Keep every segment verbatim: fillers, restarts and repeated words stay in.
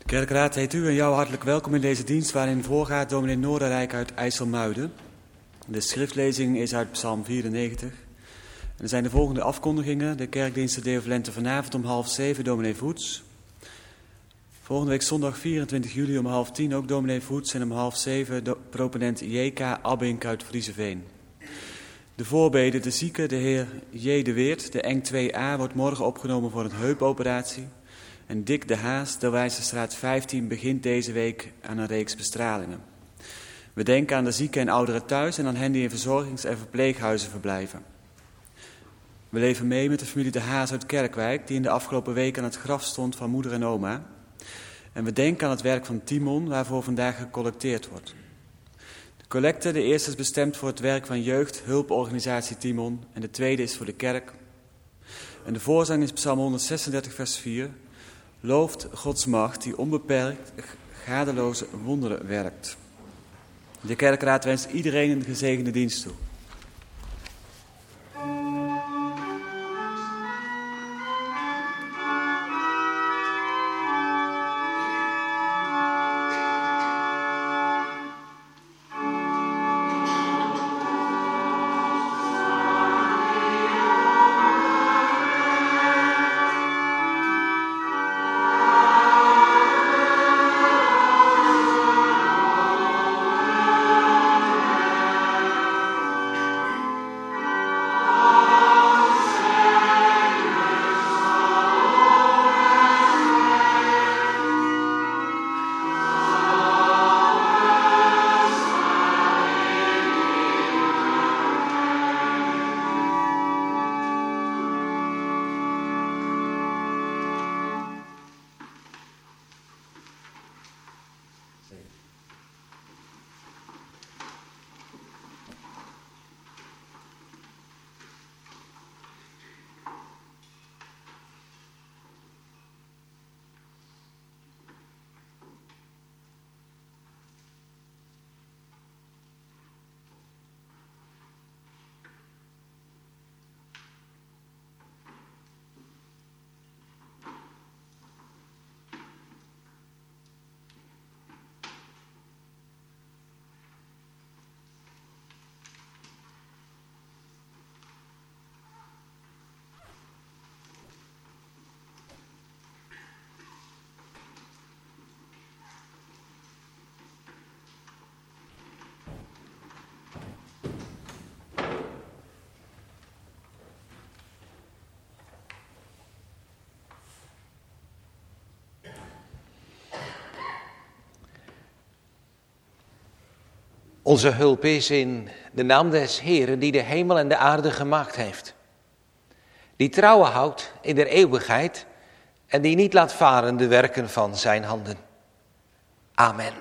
Kerkraad heet u en jou hartelijk welkom in deze dienst waarin voorgaat dominee Noorderrijk uit IJsselmuiden. De schriftlezing is uit Psalm vierennegentig. En er zijn de volgende afkondigingen. De kerkdiensten Deo Volente vanavond om half zeven, dominee Voets. Volgende week zondag vierentwintig juli om half tien ook dominee Voets en om half zeven do- proponent J K Abbink uit Vriezeveen. De voorbeden, de zieke, de heer J. de Weert, de Eng twee A wordt morgen opgenomen voor een heupoperatie. En Dick de Haas, de Wijzerstraat vijftien, begint deze week aan een reeks bestralingen. We denken aan de zieken en ouderen thuis en aan hen die in verzorgings- en verpleeghuizen verblijven. We leven mee met de familie de Haas uit Kerkwijk, die in de afgelopen week aan het graf stond van moeder en oma. En we denken aan het werk van Timon, waarvoor vandaag gecollecteerd wordt. De collecte, de eerste is bestemd voor het werk van jeugdhulporganisatie Timon en de tweede is voor de kerk. En de voorzang is Psalm honderdzesendertig vers vier. Looft Gods macht die onbeperkt, gadeloze wonderen werkt. De kerkraad wenst iedereen een gezegende dienst toe. Onze hulp is in de naam des Heeren die de hemel en de aarde gemaakt heeft. Die trouwen houdt in der eeuwigheid en die niet laat varen de werken van zijn handen. Amen.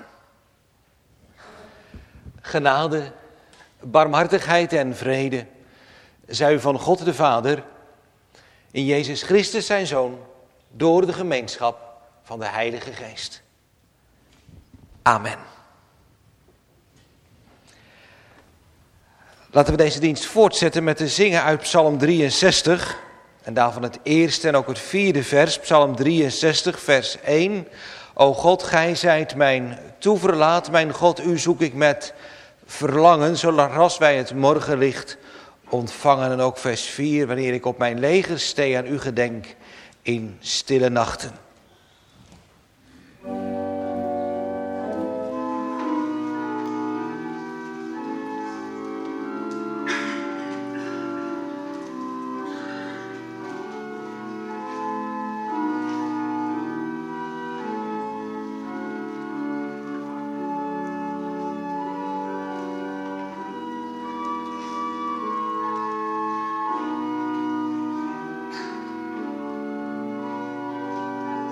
Genade, barmhartigheid en vrede zij u van God de Vader, in Jezus Christus zijn Zoon, door de gemeenschap van de Heilige Geest. Amen. Laten we deze dienst voortzetten met te zingen uit Psalm drieënzestig. En daarvan het eerste en ook het vierde vers, Psalm drieënzestig, vers één. O God, gij zijt mijn toeverlaat, mijn God, u zoek ik met verlangen, zolang als wij het morgenlicht ontvangen. En ook vers vier, wanneer ik op mijn legerstee aan u gedenk in stille nachten. Amen.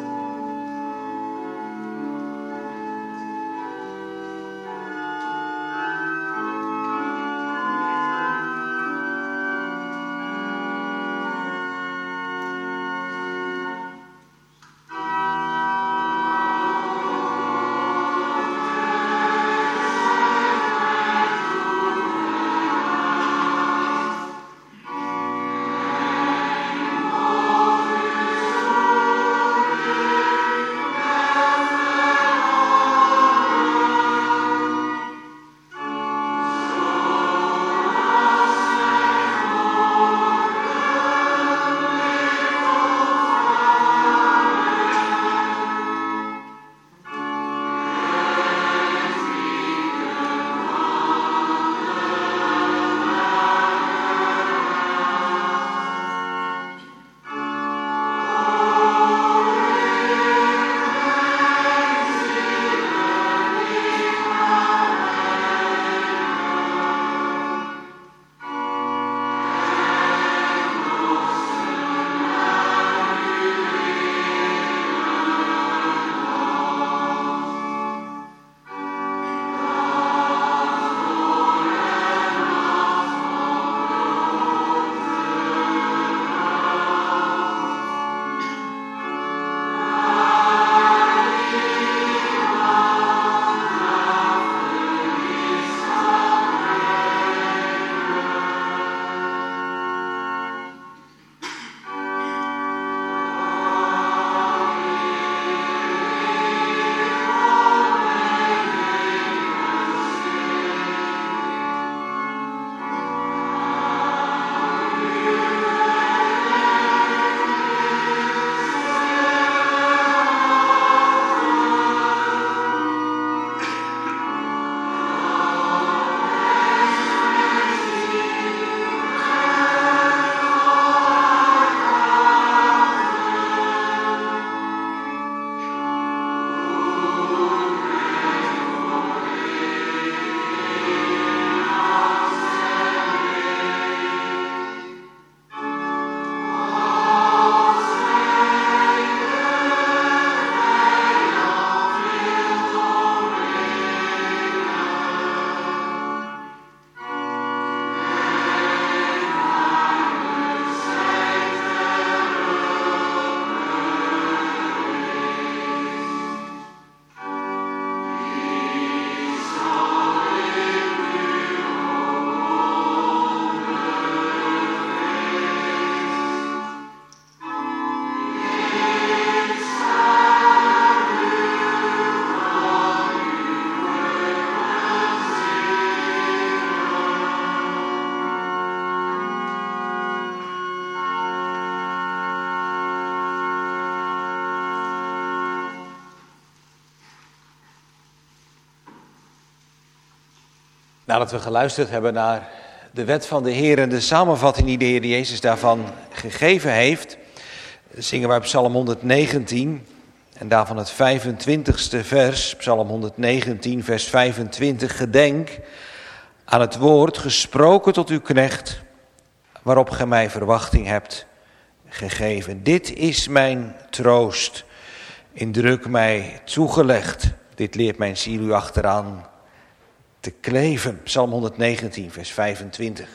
Nadat we geluisterd hebben naar de wet van de Heer en de samenvatting die de Heer Jezus daarvan gegeven heeft, zingen wij Psalm honderdnegentien en daarvan het vijfentwintigste vers, Psalm honderdnegentien, vers vijfentwintig. Gedenk aan het woord gesproken tot uw knecht, waarop gij mij verwachting hebt gegeven. Dit is mijn troost, in druk mij toegelegd. Dit leert mijn ziel u achteraan te kleven. Psalm honderdnegentien, vers vijfentwintig.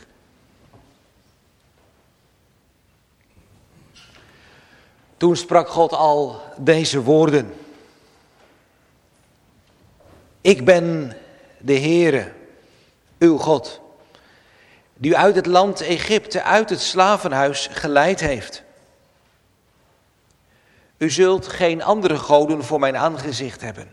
Toen sprak God al deze woorden. Ik ben de Heere, uw God, die u uit het land Egypte, uit het slavenhuis geleid heeft. U zult geen andere goden voor mijn aangezicht hebben.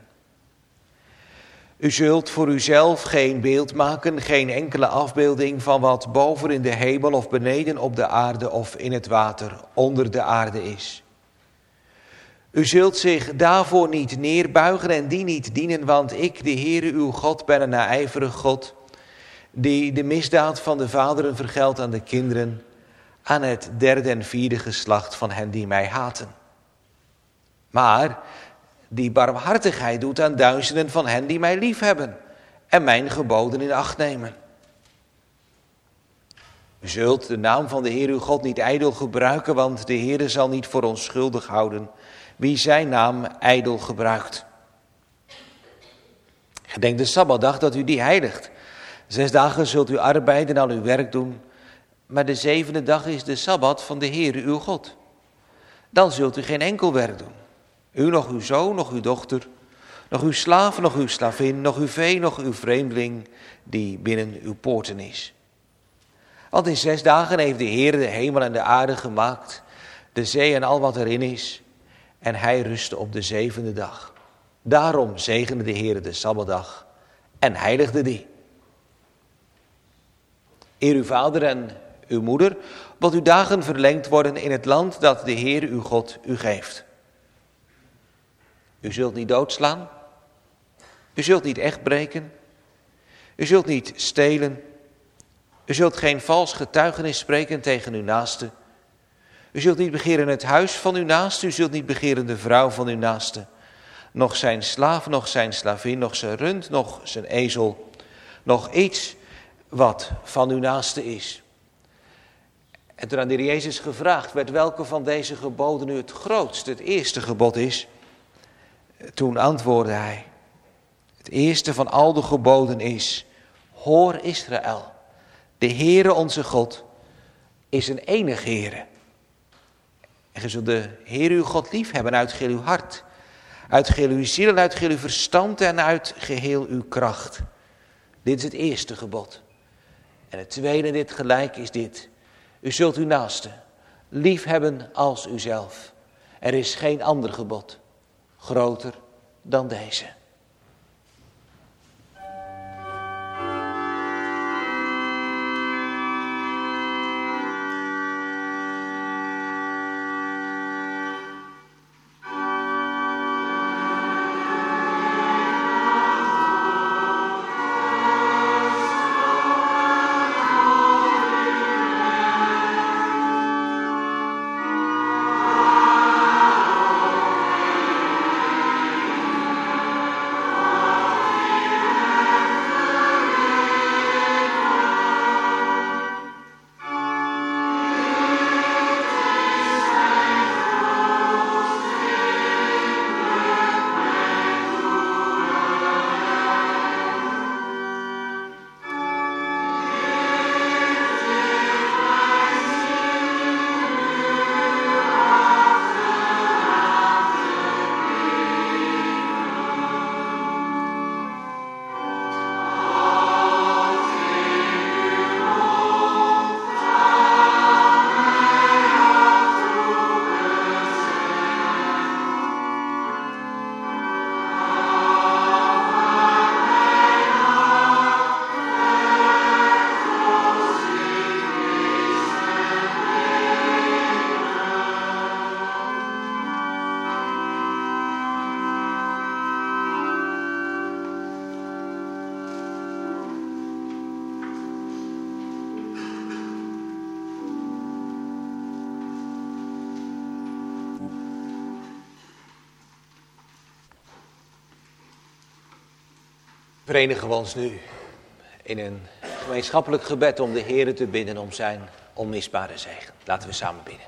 U zult voor uzelf geen beeld maken, geen enkele afbeelding van wat boven in de hemel of beneden op de aarde of in het water onder de aarde is. U zult zich daarvoor niet neerbuigen en die niet dienen, want ik, de Heere uw God, ben een naijverig God, die de misdaad van de vaderen vergeldt aan de kinderen, aan het derde en vierde geslacht van hen die mij haten. Maar die barmhartigheid doet aan duizenden van hen die mij liefhebben en mijn geboden in acht nemen. U zult de naam van de Heer uw God niet ijdel gebruiken, want de Heere zal niet voor onschuldig houden wie zijn naam ijdel gebruikt. Gedenk de Sabbatdag dat u die heiligt. Zes dagen zult u arbeiden en al uw werk doen, maar de zevende dag is de Sabbat van de Heer uw God. Dan zult u geen enkel werk doen. U, nog uw zoon, nog uw dochter, nog uw slaaf, nog uw slavin, nog uw vee, nog uw vreemdeling die binnen uw poorten is. Want in zes dagen heeft de Heer de hemel en de aarde gemaakt, de zee en al wat erin is, en hij rustte op de zevende dag. Daarom zegende de Heer de Sabbatdag en heiligde die. Eer uw vader en uw moeder, opdat uw dagen verlengd worden in het land dat de Heer uw God u geeft. U zult niet doodslaan. U zult niet echt breken. U zult niet stelen. U zult geen vals getuigenis spreken tegen uw naaste. U zult niet begeren het huis van uw naaste. U zult niet begeren de vrouw van uw naaste. Nog zijn slaaf, nog zijn slavin, nog zijn rund, nog zijn ezel. Nog iets wat van uw naaste is. En toen aan de Heer Jezus gevraagd werd welke van deze geboden nu het grootste, het eerste gebod is, toen antwoordde hij, het eerste van al de geboden is, hoor Israël, de Heere onze God is een enig Heere. En je zult de Heer uw God lief hebben uit geheel uw hart, uit geheel uw ziel en uit geheel uw verstand en uit geheel uw kracht. Dit is het eerste gebod. En het tweede dit gelijk is dit. U zult uw naaste lief hebben als uzelf. Er is geen ander gebod groter dan deze. Verenigen we ons nu in een gemeenschappelijk gebed om de Heere te bidden om zijn onmisbare zegen. Laten we samen bidden.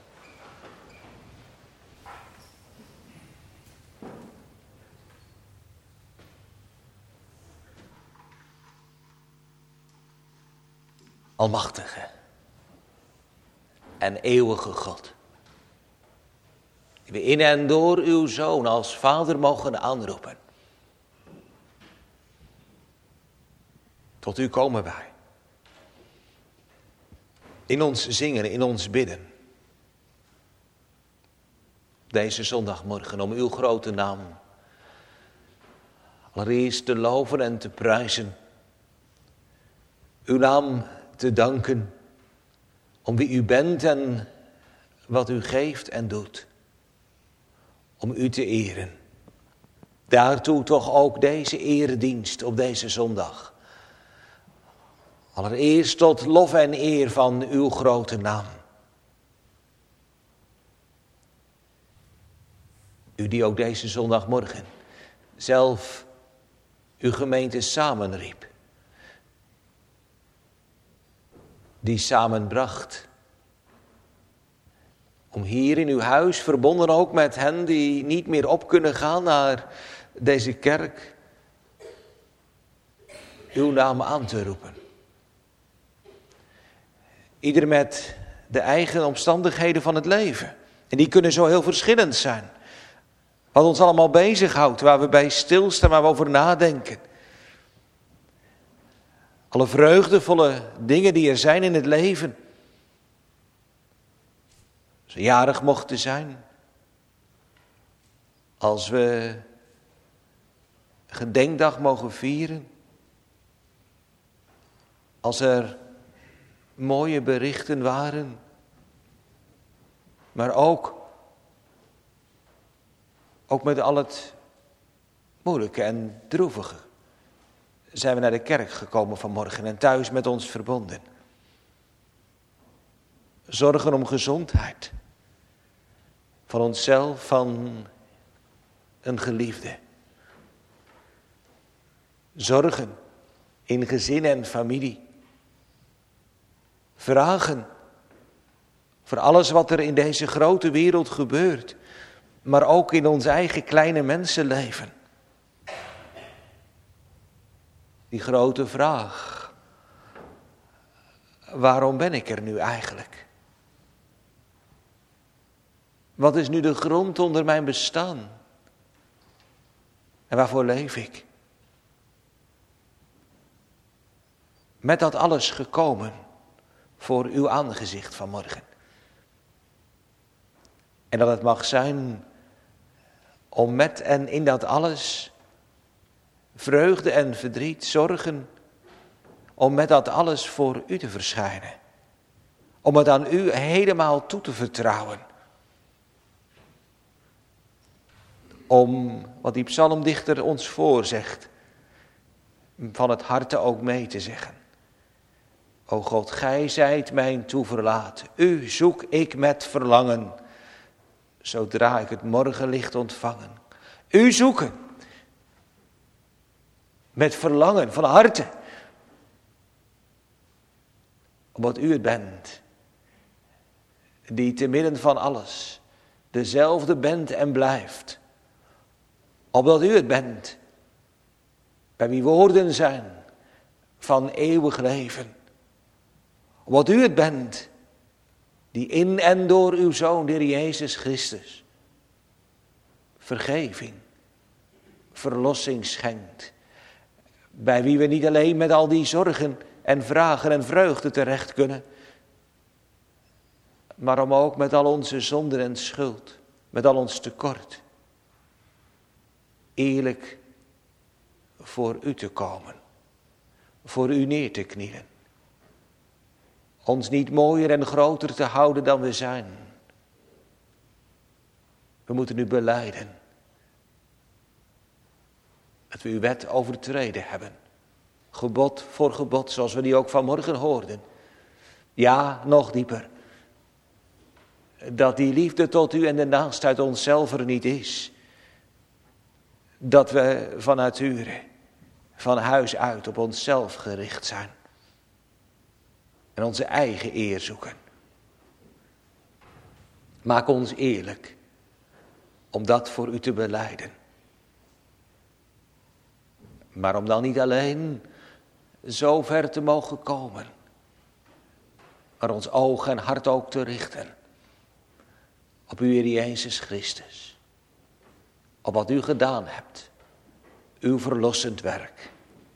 Almachtige en eeuwige God, die we in en door uw Zoon als Vader mogen aanroepen. Tot u komen wij. In ons zingen, in ons bidden. Deze zondagmorgen om uw grote naam allereerst te loven en te prijzen. Uw naam te danken om wie u bent en wat u geeft en doet. Om u te eren. Daartoe toch ook deze eredienst op deze zondag. Allereerst tot lof en eer van uw grote naam. U die ook deze zondagmorgen zelf uw gemeente samenriep. Die samenbracht. Om hier in uw huis, verbonden ook met hen die niet meer op kunnen gaan naar deze kerk, uw naam aan te roepen. Ieder met de eigen omstandigheden van het leven. En die kunnen zo heel verschillend zijn. Wat ons allemaal bezighoudt, waar we bij stilstaan, waar we over nadenken. Alle vreugdevolle dingen die er zijn in het leven. Als we jarig mochten zijn. Als we een gedenkdag mogen vieren. Als er mooie berichten waren. Maar ook, ook met al het moeilijke en droevige zijn we naar de kerk gekomen vanmorgen en thuis met ons verbonden. Zorgen om gezondheid. Van onszelf, van een geliefde. Zorgen in gezin en familie. Vragen voor alles wat er in deze grote wereld gebeurt. Maar ook in ons eigen kleine mensenleven. Die grote vraag. Waarom ben ik er nu eigenlijk? Wat is nu de grond onder mijn bestaan? En waarvoor leef ik? Met dat alles gekomen voor uw aangezicht vanmorgen. En dat het mag zijn om met en in dat alles vreugde en verdriet, zorgen, om met dat alles voor u te verschijnen. Om het aan u helemaal toe te vertrouwen. Om, wat die psalmdichter ons voorzegt, van het harte ook mee te zeggen. O God, gij zijt mijn toeverlaat. U zoek ik met verlangen, zodra ik het morgenlicht ontvangen. U zoeken. Met verlangen van harte. Omdat u het bent. Die te midden van alles dezelfde bent en blijft. Omdat u het bent. Bij wie woorden zijn van eeuwig leven. Omdat u het bent. Die in en door uw Zoon, de Heer Jezus Christus. Vergeving. Verlossing schenkt. Bij wie we niet alleen met al die zorgen en vragen en vreugde terecht kunnen. Maar om ook met al onze zonden en schuld. Met al ons tekort. Eerlijk voor u te komen. Voor u neer te knielen. Ons niet mooier en groter te houden dan we zijn. We moeten u belijden. Dat we uw wet overtreden hebben. Gebod voor gebod, zoals we die ook vanmorgen hoorden. Ja, nog dieper. Dat die liefde tot u en de naast uit onszelf er niet is. Dat we van nature van huis uit op onszelf gericht zijn. En onze eigen eer zoeken. Maak ons eerlijk om dat voor u te belijden. Maar om dan niet alleen zo ver te mogen komen, maar ons oog en hart ook te richten op uw Heer Jezus Christus. Op wat u gedaan hebt, uw verlossend werk.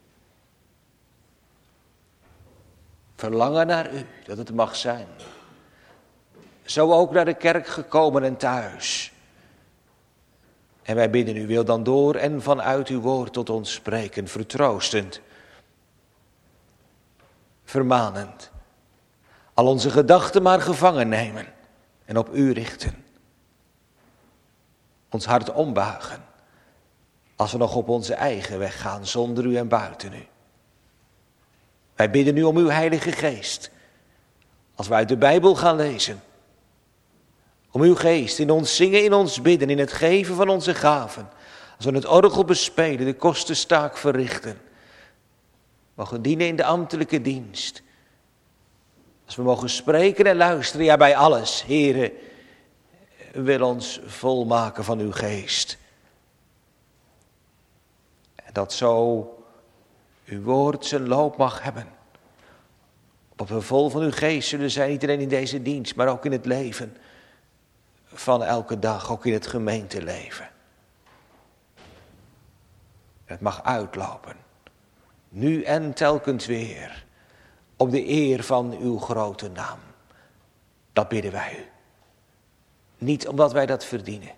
Verlangen naar u, dat het mag zijn. Zo ook naar de kerk gekomen en thuis. En wij bidden u, wil dan door en vanuit uw woord tot ons spreken, vertroostend, vermanend. Al onze gedachten maar gevangen nemen en op u richten. Ons hart ombuigen, als we nog op onze eigen weg gaan, zonder u en buiten u. Wij bidden u om uw Heilige Geest, als wij uit de Bijbel gaan lezen. Om uw geest in ons zingen, in ons bidden, in het geven van onze gaven. Als we het orgel bespelen, de kostenstaak verrichten. Mogen dienen in de ambtelijke dienst. Als we mogen spreken en luisteren, ja bij alles. Heere, wil ons volmaken van uw geest. En dat zo uw woord zijn loop mag hebben. Op we vol van uw geest zullen zijn, niet alleen in deze dienst, maar ook in het leven van elke dag, ook in het gemeenteleven. Het mag uitlopen, nu en telkens weer, op de eer van uw grote naam. Dat bidden wij u. Niet omdat wij dat verdienen.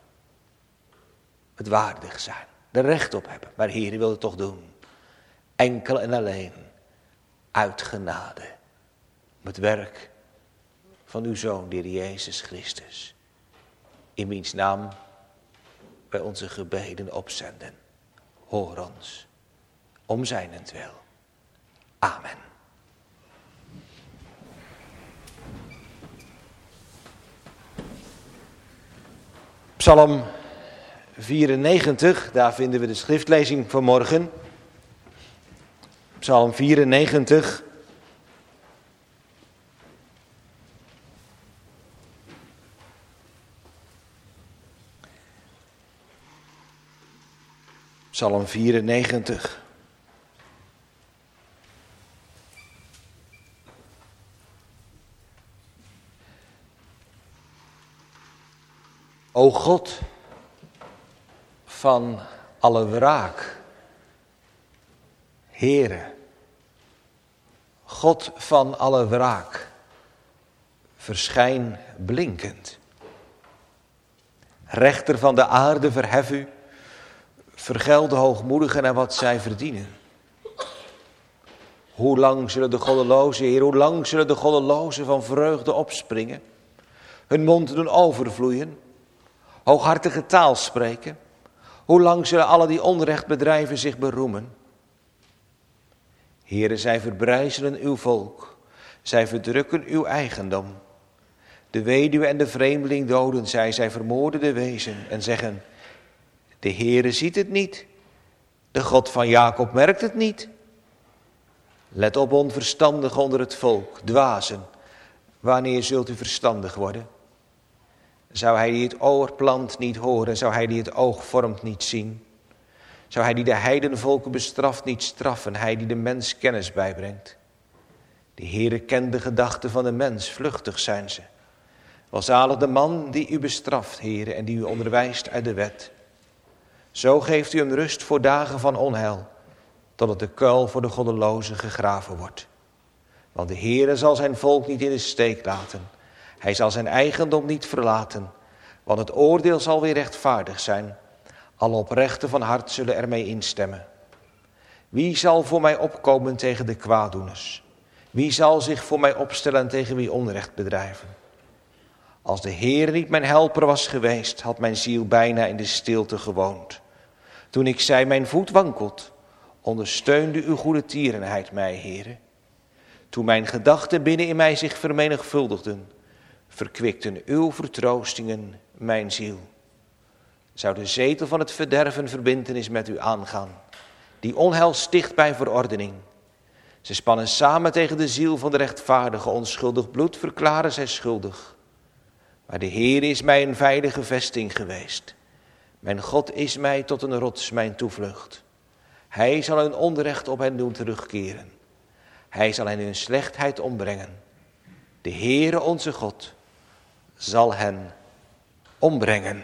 Het waardig zijn, er recht op hebben, maar Heer, u wil het toch doen. Enkel en alleen uit genade. Om het werk van uw Zoon, de Heer Jezus Christus. In wiens naam wij onze gebeden opzenden. Hoor ons, om zijnentwil. Amen. Psalm vierennegentig, daar vinden we de schriftlezing van morgen. Psalm vierennegentig. Psalm vierennegentig. O God van alle wraak, Heere, God van alle wraak, verschijn blinkend. Rechter van de aarde, verhef u, vergeld de hoogmoedigen en wat zij verdienen. Hoe lang zullen de goddelozen, Heer, hoe lang zullen de goddelozen van vreugde opspringen, hun mond doen overvloeien, hooghartige taal spreken? Hoe lang zullen alle die onrecht bedrijven zich beroemen? Heere, zij verbrijzelen uw volk, zij verdrukken uw eigendom. De weduwe en de vreemdeling doden zij, zij vermoorden de wezen en zeggen: de Heere ziet het niet, de God van Jacob merkt het niet. Let op, onverstandigen onder het volk, dwazen, wanneer zult u verstandig worden? Zou hij die het oor plant niet horen, zou hij die het oog vormt niet zien? Zou hij die de heidenvolken bestraft niet straffen, hij die de mens kennis bijbrengt? De Heere kent de gedachten van de mens, vluchtig zijn ze. Welzalig de man die u bestraft, Heere, en die u onderwijst uit de wet. Zo geeft u hem rust voor dagen van onheil, totdat de kuil voor de goddelozen gegraven wordt. Want de Heere zal zijn volk niet in de steek laten. Hij zal zijn eigendom niet verlaten, want het oordeel zal weer rechtvaardig zijn. Alle oprechten van hart zullen ermee instemmen. Wie zal voor mij opkomen tegen de kwaaddoeners? Wie zal zich voor mij opstellen tegen wie onrecht bedrijven? Als de Heer niet mijn helper was geweest, had mijn ziel bijna in de stilte gewoond. Toen ik zei, mijn voet wankelt, ondersteunde uw goede tierenheid mij, Heere. Toen mijn gedachten binnen in mij zich vermenigvuldigden, verkwikten uw vertroostingen mijn ziel. Zou de zetel van het verderven verbintenis met u aangaan? die onheil sticht bij verordening. Ze spannen samen tegen de ziel van de rechtvaardige, onschuldig bloed verklaren zij schuldig. Maar de Heer is mij een veilige vesting geweest. Mijn God is mij tot een rots, mijn toevlucht. Hij zal hun onrecht op hen doen terugkeren. Hij zal hen hun slechtheid ombrengen. De Heere onze God zal hen ombrengen.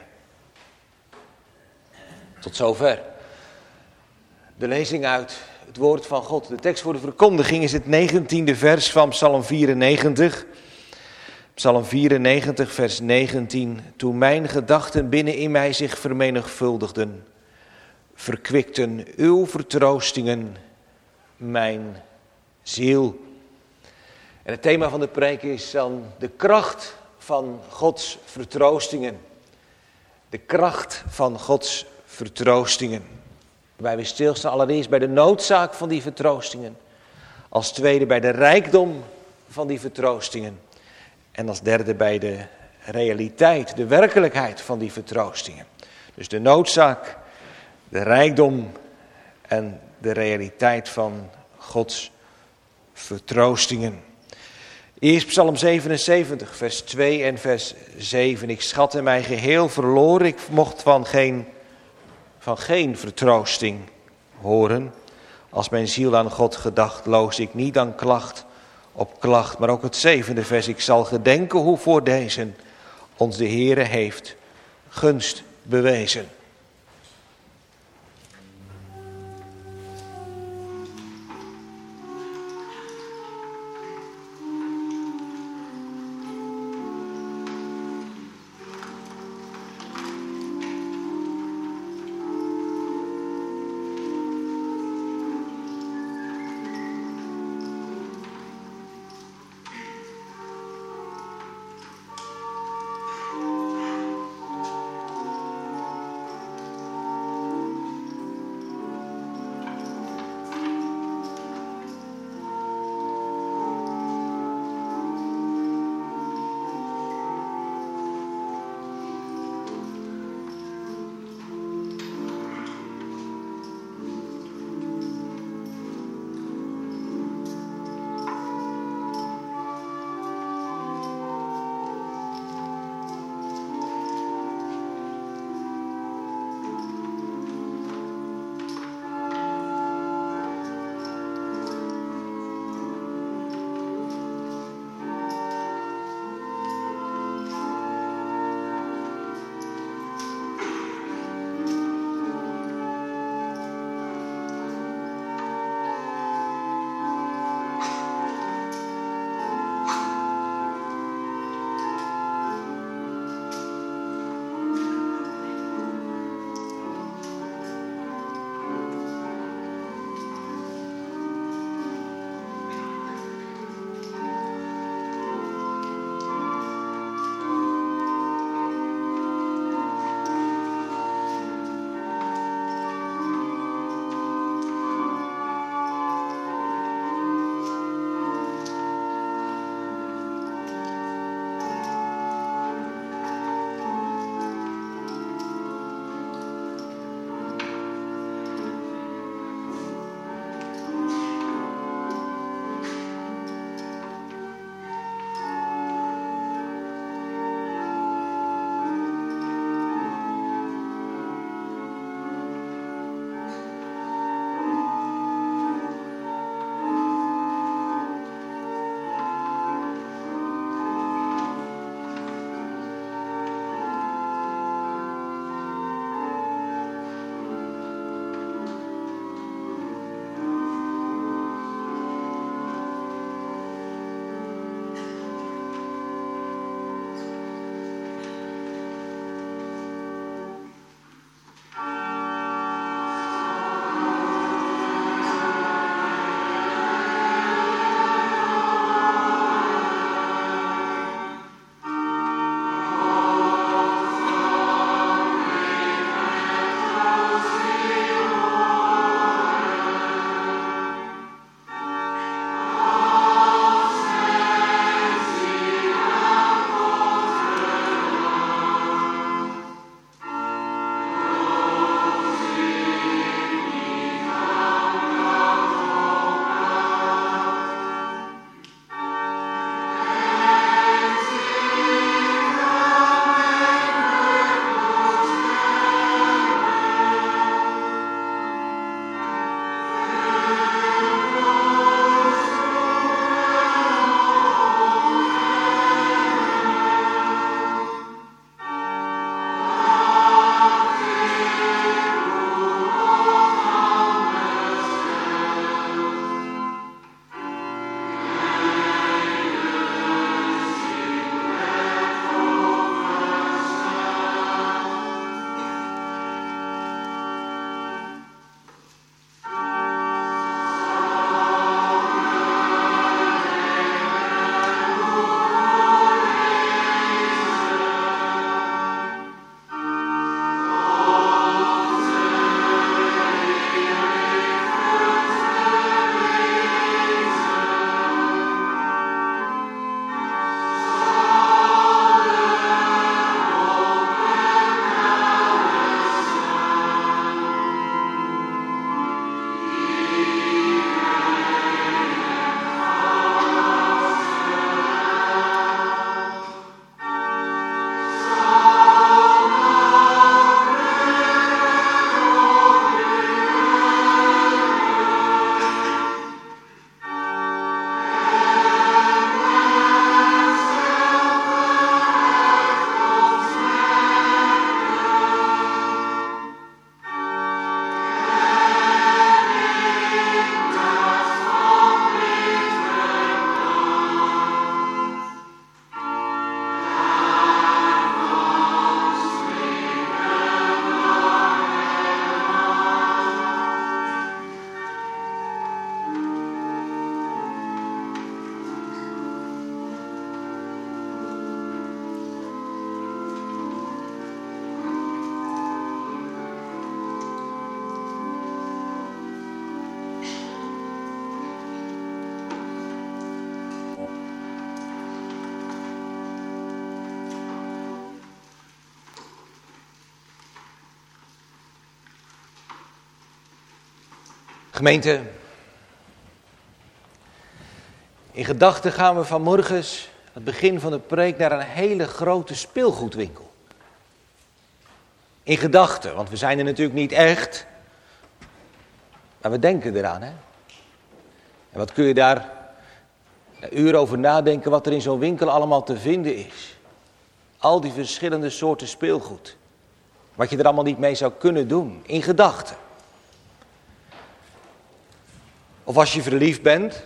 Tot zover. De lezing uit het woord van God. De tekst voor de verkondiging is het negentiende vers van Psalm vierennegentig. Psalm vierennegentig, vers negentien. Toen mijn gedachten binnen in mij zich vermenigvuldigden, verkwikten uw vertroostingen mijn ziel. En het thema van de preek is dan de kracht van Gods vertroostingen. De kracht van Gods vertroostingen. Waarbij we stilstaan allereerst bij de noodzaak van die vertroostingen. Als tweede bij de rijkdom van die vertroostingen. En als derde bij de realiteit, de werkelijkheid van die vertroostingen. Dus de noodzaak, de rijkdom en de realiteit van Gods vertroostingen. Eerst Psalm zevenenzeventig, vers twee en vers zeven. Ik schatte mij geheel verloren, ik mocht van geen, van geen vertroosting horen. Als mijn ziel aan God gedacht, loos ik niet aan klacht op klacht. Maar ook het zevende vers, ik zal gedenken hoe voor deze ons de Heere heeft gunst bewezen. Gemeente, in gedachten gaan we vanmorgen, het begin van de preek, naar een hele grote speelgoedwinkel. In gedachten, want we zijn er natuurlijk niet echt, maar we denken eraan, hè. En wat kun je daar een uur over nadenken wat er in zo'n winkel allemaal te vinden is. Al die verschillende soorten speelgoed. Wat je er allemaal niet mee zou kunnen doen, in gedachten. Of als je verliefd bent.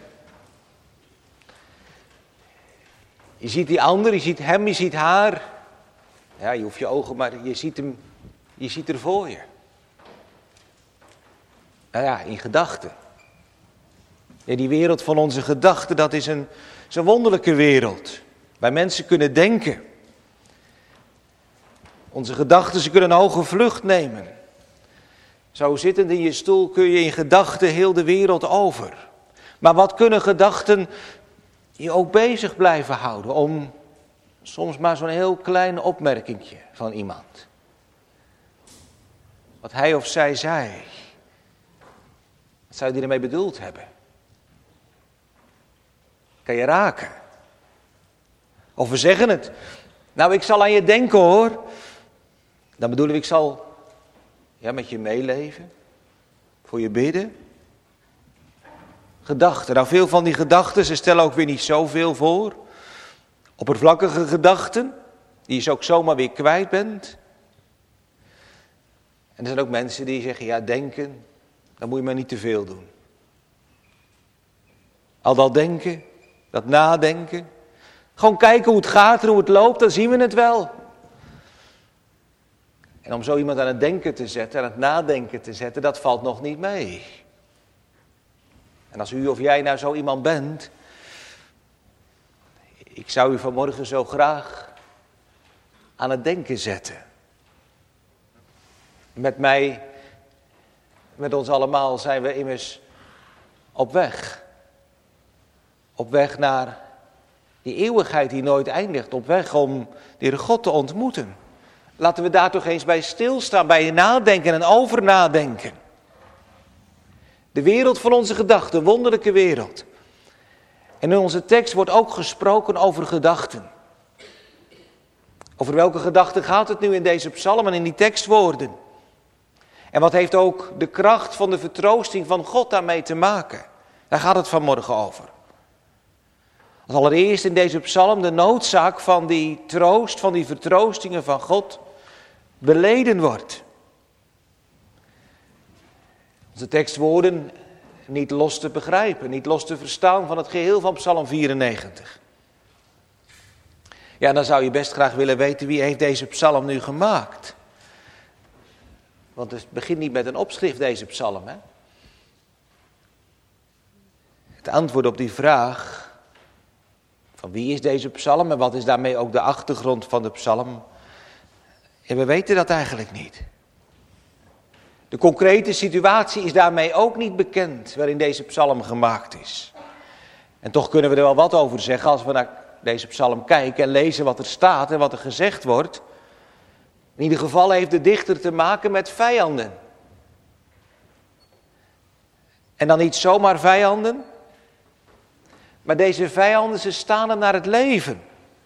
Je ziet die ander, je ziet hem, je ziet haar. Ja, je hoeft je ogen, maar je ziet hem, je ziet er voor je. Nou ja, in gedachten. Ja, die wereld van onze gedachten, dat is een, is een wonderlijke wereld. Waar mensen kunnen denken. Onze gedachten, ze kunnen een hoge vlucht nemen. Zo zittend in je stoel kun je in gedachten heel de wereld over. Maar wat kunnen gedachten je ook bezig blijven houden om soms maar zo'n heel klein opmerkingje van iemand. Wat hij of zij zei. Wat zou die ermee bedoeld hebben? Kan je raken? Of we zeggen het. Nou, ik zal aan je denken hoor. Dan bedoelen we, ik zal ja, met je meeleven. Voor je bidden. Gedachten. Nou, veel van die gedachten, ze stellen ook weer niet zoveel voor. Oppervlakkige gedachten. Die je ook zomaar weer kwijt bent. En er zijn ook mensen die zeggen, ja, denken, dan moet je maar niet te veel doen. Al dat denken, dat nadenken. Gewoon kijken hoe het gaat en hoe het loopt, dan zien we het wel. En om zo iemand aan het denken te zetten, aan het nadenken te zetten, dat valt nog niet mee. En als u of jij nou zo iemand bent, ik zou u vanmorgen zo graag aan het denken zetten. Met mij, met ons allemaal zijn we immers op weg. Op weg naar die eeuwigheid die nooit eindigt. Op weg om de Heere God te ontmoeten. Laten we daar toch eens bij stilstaan, bij nadenken en over nadenken. De wereld van onze gedachten, de wonderlijke wereld. En in onze tekst wordt ook gesproken over gedachten. Over welke gedachten gaat het nu in deze psalm en in die tekstwoorden? En wat heeft ook de kracht van de vertroosting van God daarmee te maken? Daar gaat het vanmorgen over. Als allereerst in deze psalm de noodzaak van die troost, van die vertroostingen van God beleden wordt. Onze tekstwoorden niet los te begrijpen, niet los te verstaan van het geheel van psalm vierennegentig. Ja, dan zou je best graag willen weten wie heeft deze psalm nu gemaakt. Want het begint niet met een opschrift, deze psalm. Hè? Het antwoord op die vraag, van wie is deze psalm en wat is daarmee ook de achtergrond van de psalm? Ja, we weten dat eigenlijk niet. De concrete situatie is daarmee ook niet bekend waarin deze psalm gemaakt is. En toch kunnen we er wel wat over zeggen als we naar deze psalm kijken en lezen wat er staat en wat er gezegd wordt. In ieder geval heeft de dichter te maken met vijanden. En dan niet zomaar vijanden, maar deze vijanden, ze staan er naar het leven.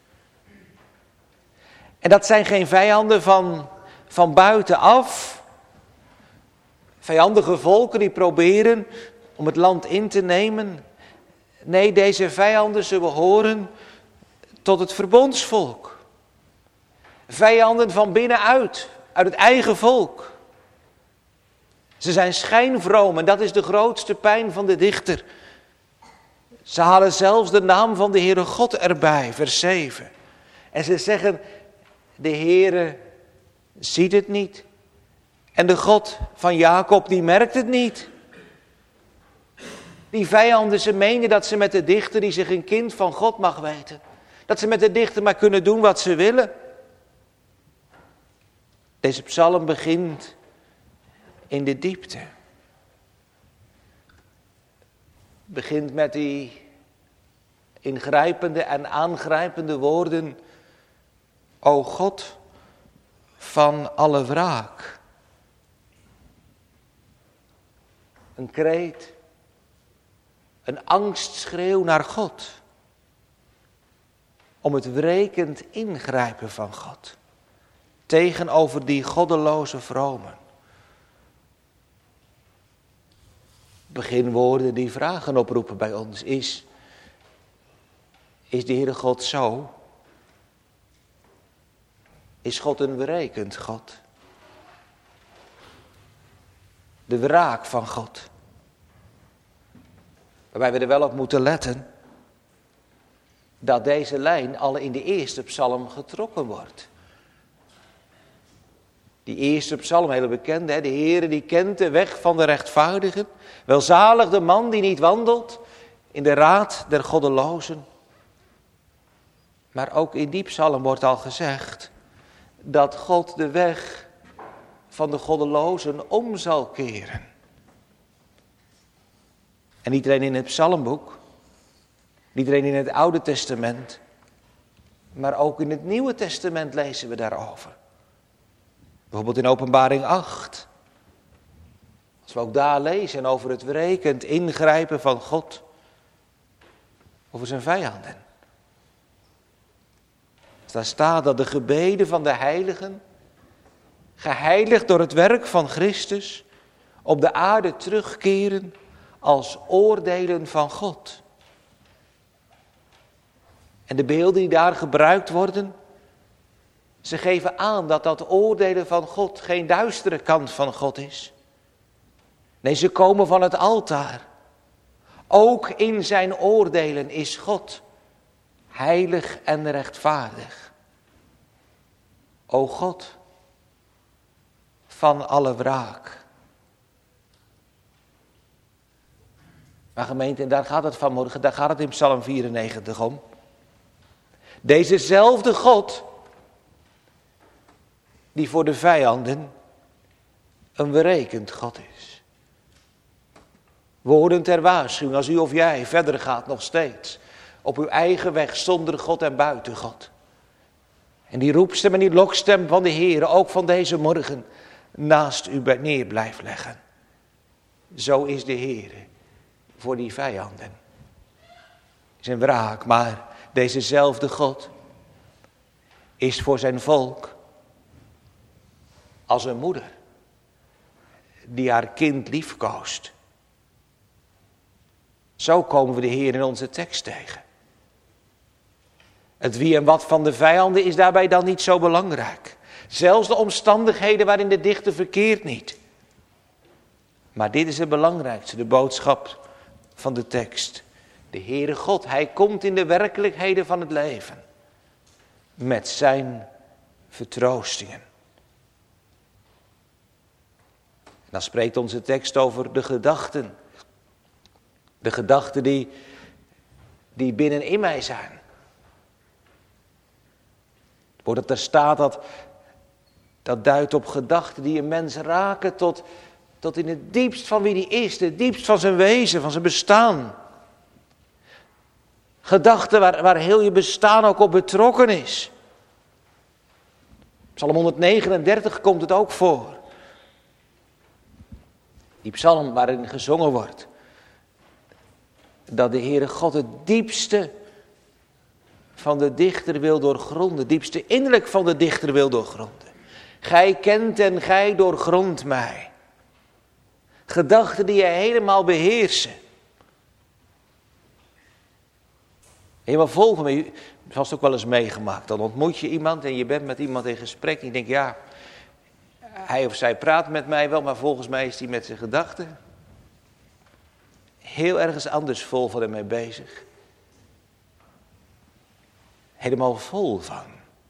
En dat zijn geen vijanden van, van buitenaf. Vijandige volken die proberen om het land in te nemen. Nee, deze vijanden, ze behoren tot het verbondsvolk. Vijanden van binnenuit, uit het eigen volk. Ze zijn schijnvroom en dat is de grootste pijn van de dichter. Ze halen zelfs de naam van de Heere God erbij, vers zeven. En ze zeggen, de Heere ziet het niet. En de God van Jacob, die merkt het niet. Die vijanden, ze menen dat ze met de dichter, die zich een kind van God mag weten, dat ze met de dichter maar kunnen doen wat ze willen. Deze psalm begint in de diepte. Begint met die ingrijpende en aangrijpende woorden. O God van alle wraak. Een kreet. Een angstschreeuw naar God. Om het wrekend ingrijpen van God. Tegenover die goddeloze vromen. Beginwoorden die vragen oproepen bij ons is. Is de Heere God zo? Is God een wrekend God? De wraak van God. Waarbij we er wel op moeten letten. Dat deze lijn al in de eerste psalm getrokken wordt. Die eerste psalm, heel bekend, hè? De Heere die kent de weg van de rechtvaardigen. Welzalig de man die niet wandelt in de raad der goddelozen. Maar ook in die psalm wordt al gezegd dat God de weg van de goddelozen om zal keren. En niet alleen in het psalmboek, niet alleen in het Oude Testament, maar ook in het Nieuwe Testament lezen we daarover. Bijvoorbeeld in Openbaring acht. Als we ook daar lezen over het wrekend ingrijpen van God over zijn vijanden. Daar staat dat de gebeden van de heiligen, geheiligd door het werk van Christus, op de aarde terugkeren als oordelen van God. En de beelden die daar gebruikt worden, ze geven aan dat dat oordelen van God geen duistere kant van God is. Nee, ze komen van het altaar. Ook in zijn oordelen is God heilig en rechtvaardig. O God, van alle wraak. Maar gemeente, en daar gaat het vanmorgen, daar gaat het in Psalm vierennegentig om. Dezezelfde God, die voor de vijanden een wrekend God is. Woorden ter waarschuwing, als u of jij verder gaat nog steeds. Op uw eigen weg zonder God en buiten God. En die roepstem en die lokstem van de Heer, ook van deze morgen, naast u neer blijft leggen. Zo is de Heer voor die vijanden. Zijn wraak, maar dezezelfde God is voor zijn volk als een moeder die haar kind liefkoost. Zo komen we de Heer in onze tekst tegen. Het wie en wat van de vijanden is daarbij dan niet zo belangrijk. Zelfs de omstandigheden waarin de dichter verkeert niet. Maar dit is het belangrijkste, de boodschap van de tekst. De Heere God, hij komt in de werkelijkheden van het leven. Met zijn vertroostingen. En dan spreekt onze tekst over de gedachten. De gedachten die, die binnenin mij zijn. Het woord dat er staat, dat, dat duidt op gedachten die een mens raken tot, tot in het diepst van wie hij is. Het diepst van zijn wezen, van zijn bestaan. Gedachten waar, waar heel je bestaan ook op betrokken is. Psalm honderdnegenendertig komt het ook voor. Die psalm waarin gezongen wordt. Dat de Heere God het diepste van de dichter wil doorgronden. Het diepste innerlijk van de dichter wil doorgronden. Gij kent en gij doorgrondt mij. Gedachten die je helemaal beheersen. Helemaal vol van mij. U heeft het ook wel eens meegemaakt. Dan ontmoet je iemand en je bent met iemand in gesprek. En je denkt, ja, hij of zij praat met mij wel, maar volgens mij is hij met zijn gedachten heel ergens anders vol van hem mee bezig. Helemaal vol van.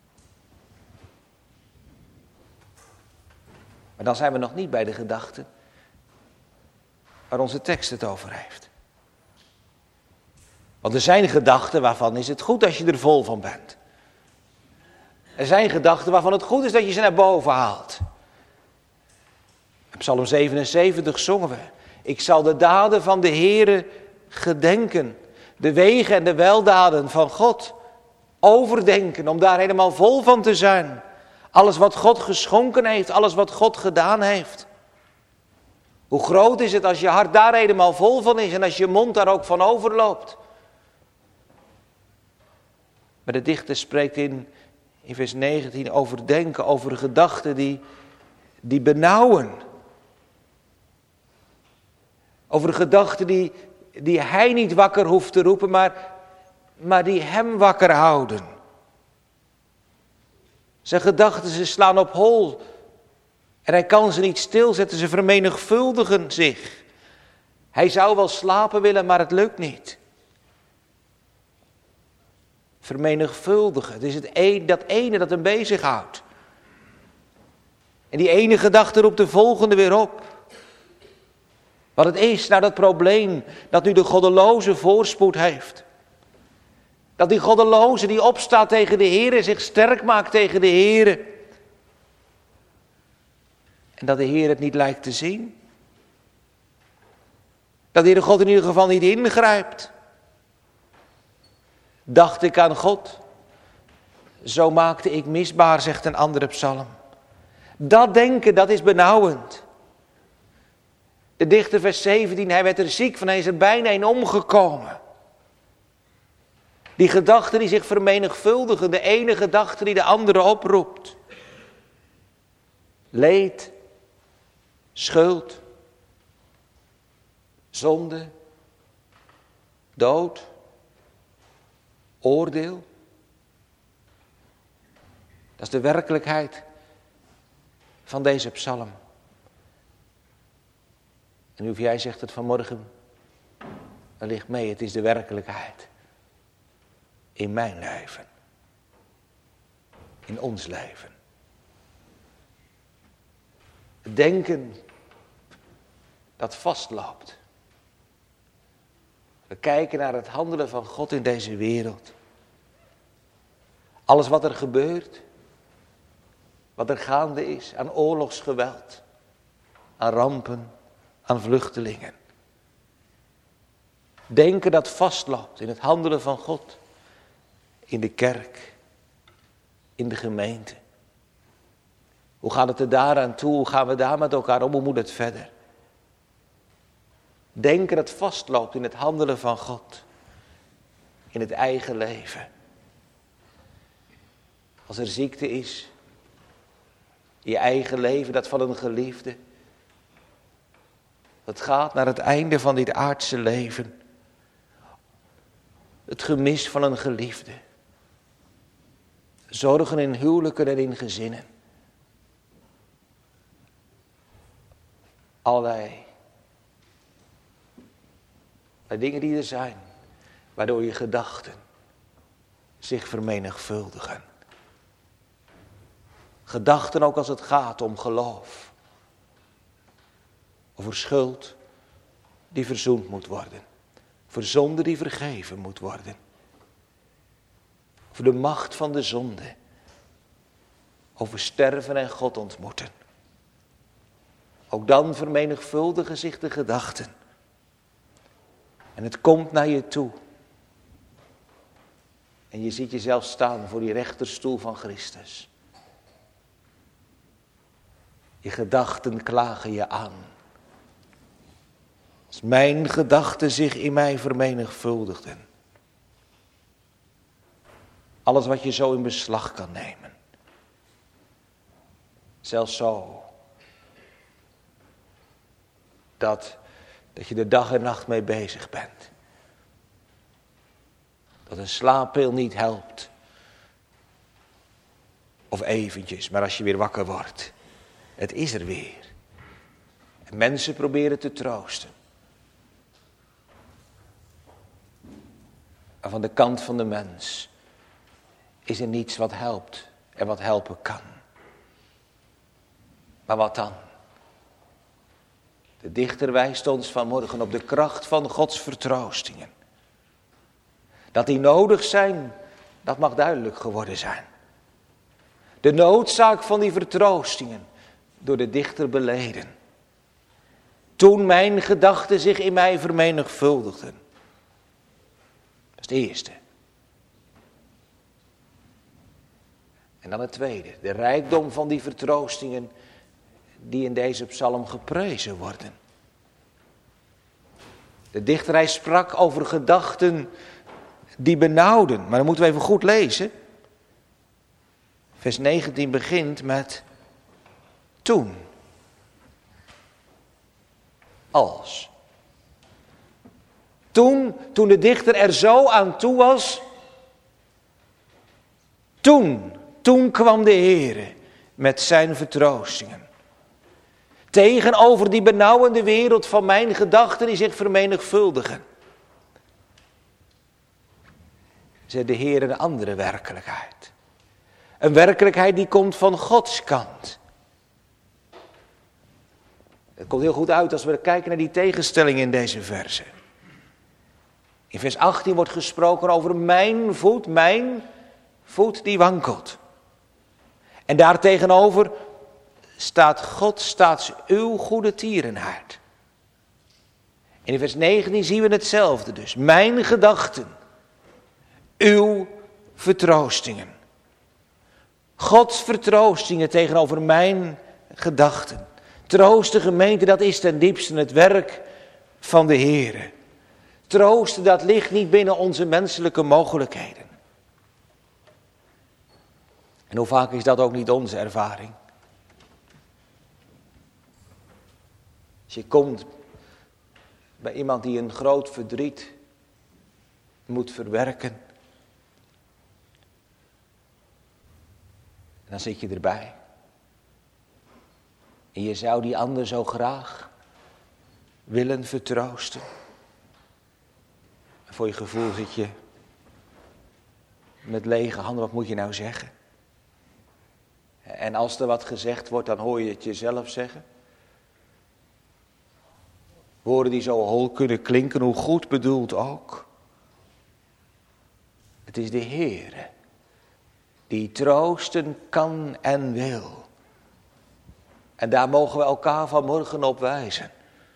Maar dan zijn we nog niet bij de gedachten waar onze tekst het over heeft. Want er zijn gedachten waarvan is het goed als je er vol van bent. Er zijn gedachten waarvan het goed is dat je ze naar boven haalt. In Psalm zevenenzeventig zongen we. Ik zal de daden van de Heere gedenken. De wegen en de weldaden van God overdenken. Om daar helemaal vol van te zijn. Alles wat God geschonken heeft. Alles wat God gedaan heeft. Hoe groot is het als je hart daar helemaal vol van is en als je mond daar ook van overloopt. Maar de dichter spreekt in, in vers negentien over denken, over gedachten die, die benauwen. Over gedachten die, die hij niet wakker hoeft te roepen, maar, maar die hem wakker houden. Zijn gedachten, ze slaan op hol. En hij kan ze niet stilzetten, ze vermenigvuldigen zich. Hij zou wel slapen willen, maar het lukt niet. Vermenigvuldigen, het is het een, dat ene dat hem bezighoudt. En die ene gedachte roept de volgende weer op. Wat het is, nou dat probleem dat nu de goddeloze voorspoed heeft. Dat die goddeloze die opstaat tegen de Heer zich sterk maakt tegen de Heer. En dat de Heer het niet lijkt te zien. Dat de Heere God in ieder geval niet ingrijpt. Dacht ik aan God, zo maakte ik misbaar, zegt een andere psalm. Dat denken, dat is benauwend. De dichter vers zeventien, hij werd er ziek van, hij is er bijna in omgekomen. Die gedachten die zich vermenigvuldigen, de ene gedachte die de andere oproept. Leed, schuld, zonde, dood, oordeel. Dat is de werkelijkheid van deze psalm. En of jij zegt het vanmorgen, wellicht mee, het is de werkelijkheid. In mijn leven. In ons leven. Het denken dat vastloopt. We kijken naar het handelen van God in deze wereld. Alles wat er gebeurt. Wat er gaande is aan oorlogsgeweld. Aan rampen. Aan vluchtelingen. Denken dat vastloopt in het handelen van God. In de kerk. In de gemeente. Hoe gaat het er daaraan toe? Hoe gaan we daar met elkaar om? Hoe moet het verder? Denken dat vastloopt in het handelen van God. In het eigen leven. Als er ziekte is. Je eigen leven, dat van een geliefde. Het gaat naar het einde van dit aardse leven. Het gemis van een geliefde. Zorgen in huwelijken en in gezinnen. Allerlei dingen die er zijn, waardoor je gedachten zich vermenigvuldigen. Gedachten ook als het gaat om geloof. Over schuld die verzoend moet worden. Over zonde die vergeven moet worden. Over de macht van de zonde. Over sterven en God ontmoeten. Ook dan vermenigvuldigen zich de gedachten. En het komt naar je toe. En je ziet jezelf staan voor die rechterstoel van Christus. Je gedachten klagen je aan. Als mijn gedachten zich in mij vermenigvuldigden. Alles wat je zo in beslag kan nemen. Zelfs zo. Dat, dat je er dag en nacht mee bezig bent. Dat een slaappil niet helpt. Of eventjes, maar als je weer wakker wordt. Het is er weer. En mensen proberen te troosten. Maar van de kant van de mens is er niets wat helpt en wat helpen kan. Maar wat dan? De dichter wijst ons vanmorgen op de kracht van Gods vertroostingen. Dat die nodig zijn, dat mag duidelijk geworden zijn. De noodzaak van die vertroostingen door de dichter beleden. Toen mijn gedachten zich in mij vermenigvuldigden. Dat is het eerste. En dan het tweede. De rijkdom van die vertroostingen die in deze psalm geprezen worden. De dichter hij sprak over gedachten die benauwden. Maar dan moeten we even goed lezen. Vers negentien begint met toen. Als. Toen, toen de dichter er zo aan toe was. Toen, toen kwam de Heere met zijn vertroostingen. Tegenover die benauwende wereld van mijn gedachten die zich vermenigvuldigen. Zet de Heer een andere werkelijkheid. Een werkelijkheid die komt van Gods kant. Het komt heel goed uit als we kijken naar die tegenstelling in deze verse. In vers achttien wordt gesproken over mijn voet, mijn voet die wankelt. En daartegenover staat God, staat uw goede tierenheid. En in vers negentien zien we hetzelfde dus. Mijn gedachten, uw vertroostingen. Gods vertroostingen tegenover mijn gedachten. Troosten, gemeente, dat is ten diepste het werk van de Heere. Troosten, dat ligt niet binnen onze menselijke mogelijkheden. En hoe vaak is dat ook niet onze ervaring? Als je komt bij iemand die een groot verdriet moet verwerken. Dan zit je erbij. En je zou die ander zo graag willen vertroosten. En voor je gevoel zit je met lege handen, wat moet je nou zeggen? En als er wat gezegd wordt, dan hoor je het jezelf zeggen. Woorden die zo hol kunnen klinken, hoe goed bedoeld ook. Het is de Heere die troosten kan en wil. En daar mogen we elkaar vanmorgen op wijzen.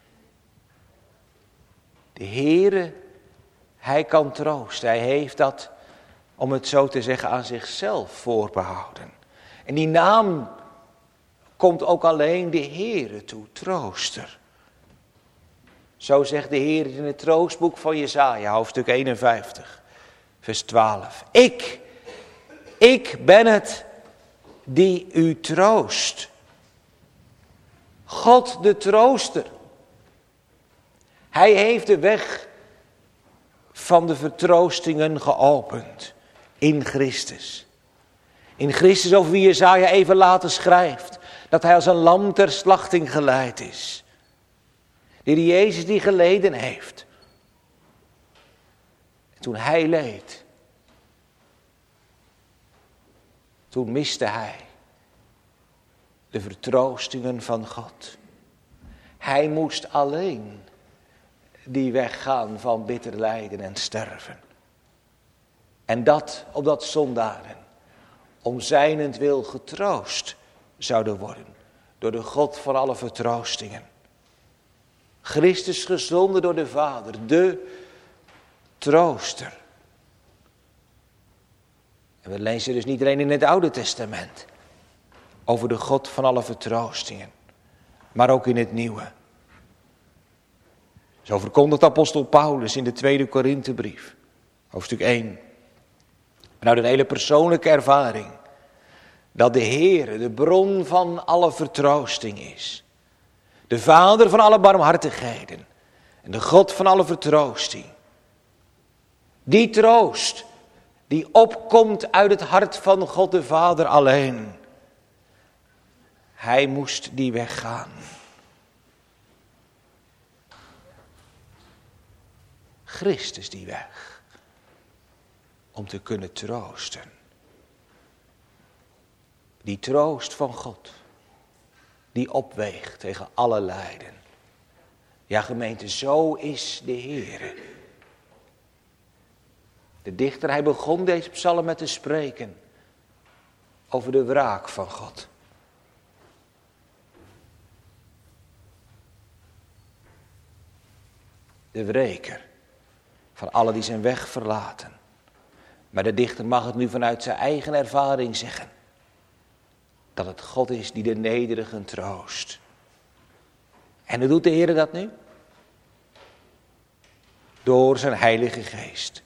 De Heere, hij kan troosten. Hij heeft dat, om het zo te zeggen, aan zichzelf voorbehouden. En die naam komt ook alleen de Heere toe, trooster. Zo zegt de Heer in het troostboek van Jesaja, hoofdstuk eenenvijftig, vers twaalf. Ik, ik ben het die u troost. God de trooster. Hij heeft de weg van de vertroostingen geopend in Christus. In Christus over wie Jesaja even later schrijft, dat hij als een lam ter slachting geleid is. De Jezus die geleden heeft. En toen hij leed, toen miste hij de vertroostingen van God. Hij moest alleen die weg gaan van bitter lijden en sterven. En dat opdat zondaren om zijnentwil getroost zouden worden door de God van alle vertroostingen. Christus gezonden door de Vader, de trooster. En we lezen dus niet alleen in het Oude Testament over de God van alle vertroostingen, maar ook in het Nieuwe. Zo verkondigt apostel Paulus in de tweede Korinthebrief, hoofdstuk één. Nou, een hele persoonlijke ervaring, dat de Heere de bron van alle vertroosting is. De Vader van alle barmhartigheden en de God van alle vertroosting. Die troost die opkomt uit het hart van God de Vader alleen. Hij moest die weg gaan. Christus die weg. Om te kunnen troosten. Die troost van God. Die opweegt tegen alle lijden. Ja, gemeente, zo is de Heere. De dichter, hij begon deze psalm met te spreken over de wraak van God. De wreker van alle die zijn weg verlaten. Maar de dichter mag het nu vanuit zijn eigen ervaring zeggen. Dat het God is die de nederigen troost. En hoe doet de Heer dat nu? door zijn Heilige Geest.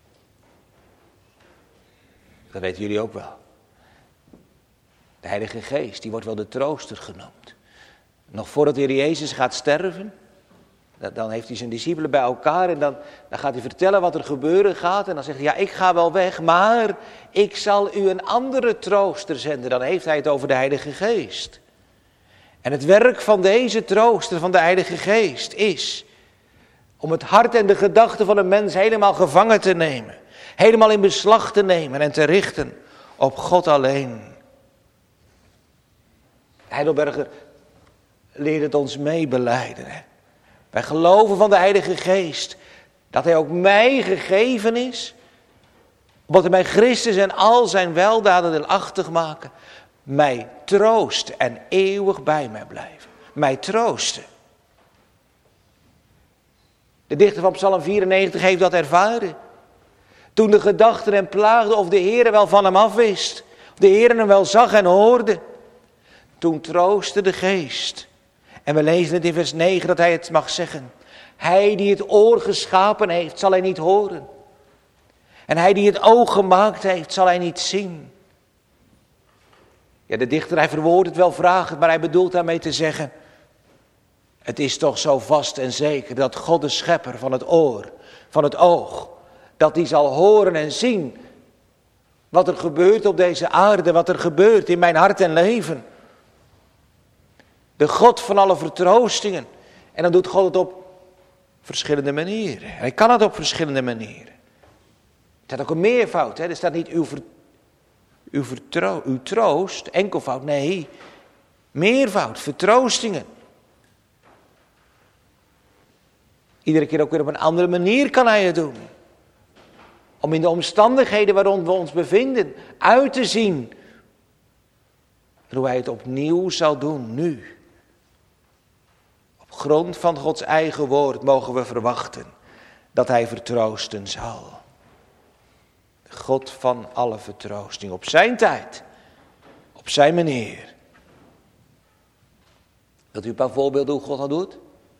Dat weten jullie ook wel. De Heilige Geest, die wordt wel de trooster genoemd. Nog voordat de Heer Jezus gaat sterven, dan heeft hij zijn discipelen bij elkaar en dan, dan gaat hij vertellen wat er gebeuren gaat. En dan zegt hij, ja, ik ga wel weg, maar ik zal u een andere trooster zenden. Dan heeft hij het over de Heilige Geest. En het werk van deze trooster, van de Heilige Geest, is om het hart en de gedachten van een mens helemaal gevangen te nemen. Helemaal in beslag te nemen en te richten op God alleen. Heidelberger leert het ons meebelijden. Hè? Wij geloven van de Heilige Geest dat hij ook mij gegeven is, omdat hij mij Christus en al zijn weldaden deelachtig maken, mij troost en eeuwig bij mij blijven. Mij troosten. De dichter van Psalm vierennegentig heeft dat ervaren. Toen de gedachten hem plaagden of de Heere wel van hem afwist, of de Heere hem wel zag en hoorde. Toen troostte de Geest. En we lezen het in vers negen dat hij het mag zeggen. Hij die het oor geschapen heeft, zal hij niet horen. En hij die het oog gemaakt heeft, zal hij niet zien. Ja, de dichter, hij verwoordt het wel vragend, maar hij bedoelt daarmee te zeggen. Het is toch zo vast en zeker dat God de schepper van het oor, van het oog, dat hij zal horen en zien wat er gebeurt op deze aarde, wat er gebeurt in mijn hart en leven. De God van alle vertroostingen. En dan doet God het op verschillende manieren. En hij kan het op verschillende manieren. Er staat ook een meervoud. Hè? Er staat niet uw, ver, uw, vertro, uw troost, enkelvoud. Nee, meervoud, vertroostingen. Iedere keer ook weer op een andere manier kan hij het doen. Om in de omstandigheden waarin we ons bevinden uit te zien. En hoe hij het opnieuw zal doen nu. Op grond van Gods eigen woord mogen we verwachten dat hij vertroosten zal. De God van alle vertroosting. Op zijn tijd. Op zijn manier. Wilt u een paar voorbeelden hoe God dat doet?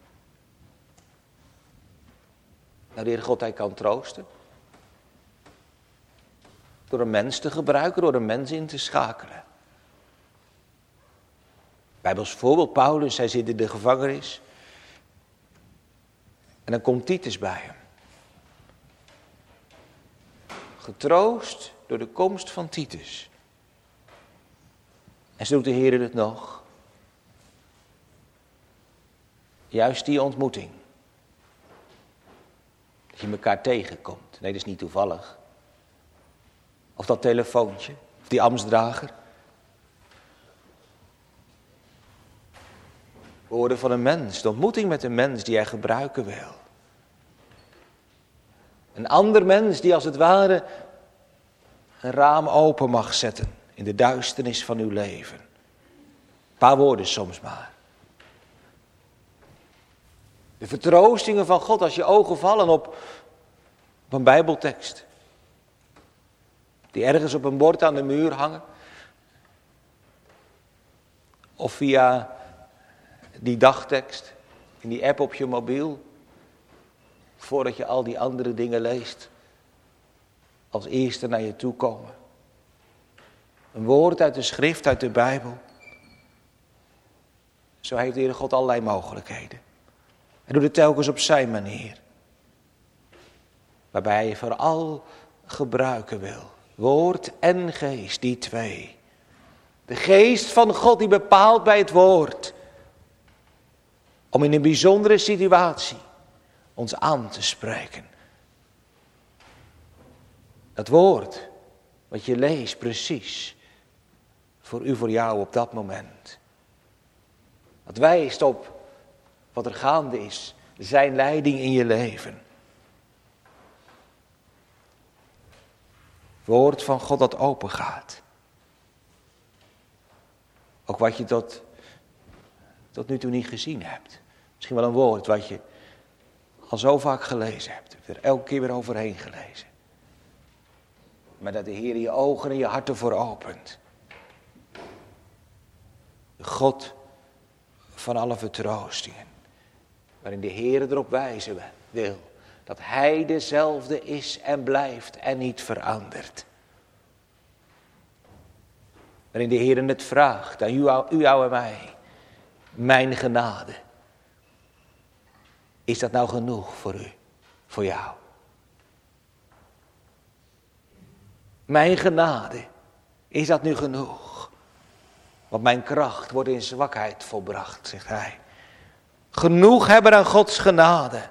Nou, de Heer God, hij kan troosten. Door een mens te gebruiken, door een mens in te schakelen. Bijbels voorbeeld, Paulus, hij zit in de gevangenis. En dan komt Titus bij hem. Getroost door de komst van Titus. En zo doet de Heer het nog. Juist die ontmoeting. Dat je elkaar tegenkomt. Nee, dat is niet toevallig. Of dat telefoontje. Of die ambtsdrager. Woorden van een mens. De ontmoeting met een mens die hij gebruiken wil. Een ander mens die als het ware een raam open mag zetten. In de duisternis van uw leven. Een paar woorden soms maar. De vertroostingen van God als je ogen vallen op, op een Bijbeltekst. Die ergens op een bord aan de muur hangen. Of via die dagtekst in die app op je mobiel. Voordat je al die andere dingen leest. Als eerste naar je toe komen. Een woord uit de schrift, uit de Bijbel. Zo heeft de Heer God allerlei mogelijkheden. Hij doet het telkens op zijn manier. Waarbij hij vooral gebruiken wil. Woord en geest, die twee. De geest van God die bepaalt bij het woord. Om in een bijzondere situatie ons aan te spreken. Dat woord wat je leest precies. Voor u, voor jou op dat moment. Dat wijst op wat er gaande is. Zijn leiding in je leven. Woord van God dat open gaat. Ook wat je tot, tot nu toe niet gezien hebt. Misschien wel een woord wat je al zo vaak gelezen hebt. Er elke keer weer overheen gelezen. Maar dat de Heer je ogen en je hart ervoor opent. De God van alle vertroostingen. Waarin de Heer erop wijzen wil Dat hij dezelfde is en blijft en niet verandert. Waarin de Heer het vraagt aan u, u jou en mij. Mijn genade. Is dat nou genoeg voor u? Voor jou? Mijn genade. Is dat nu genoeg? Want mijn kracht wordt in zwakheid volbracht, zegt hij. Genoeg hebben aan Gods genade.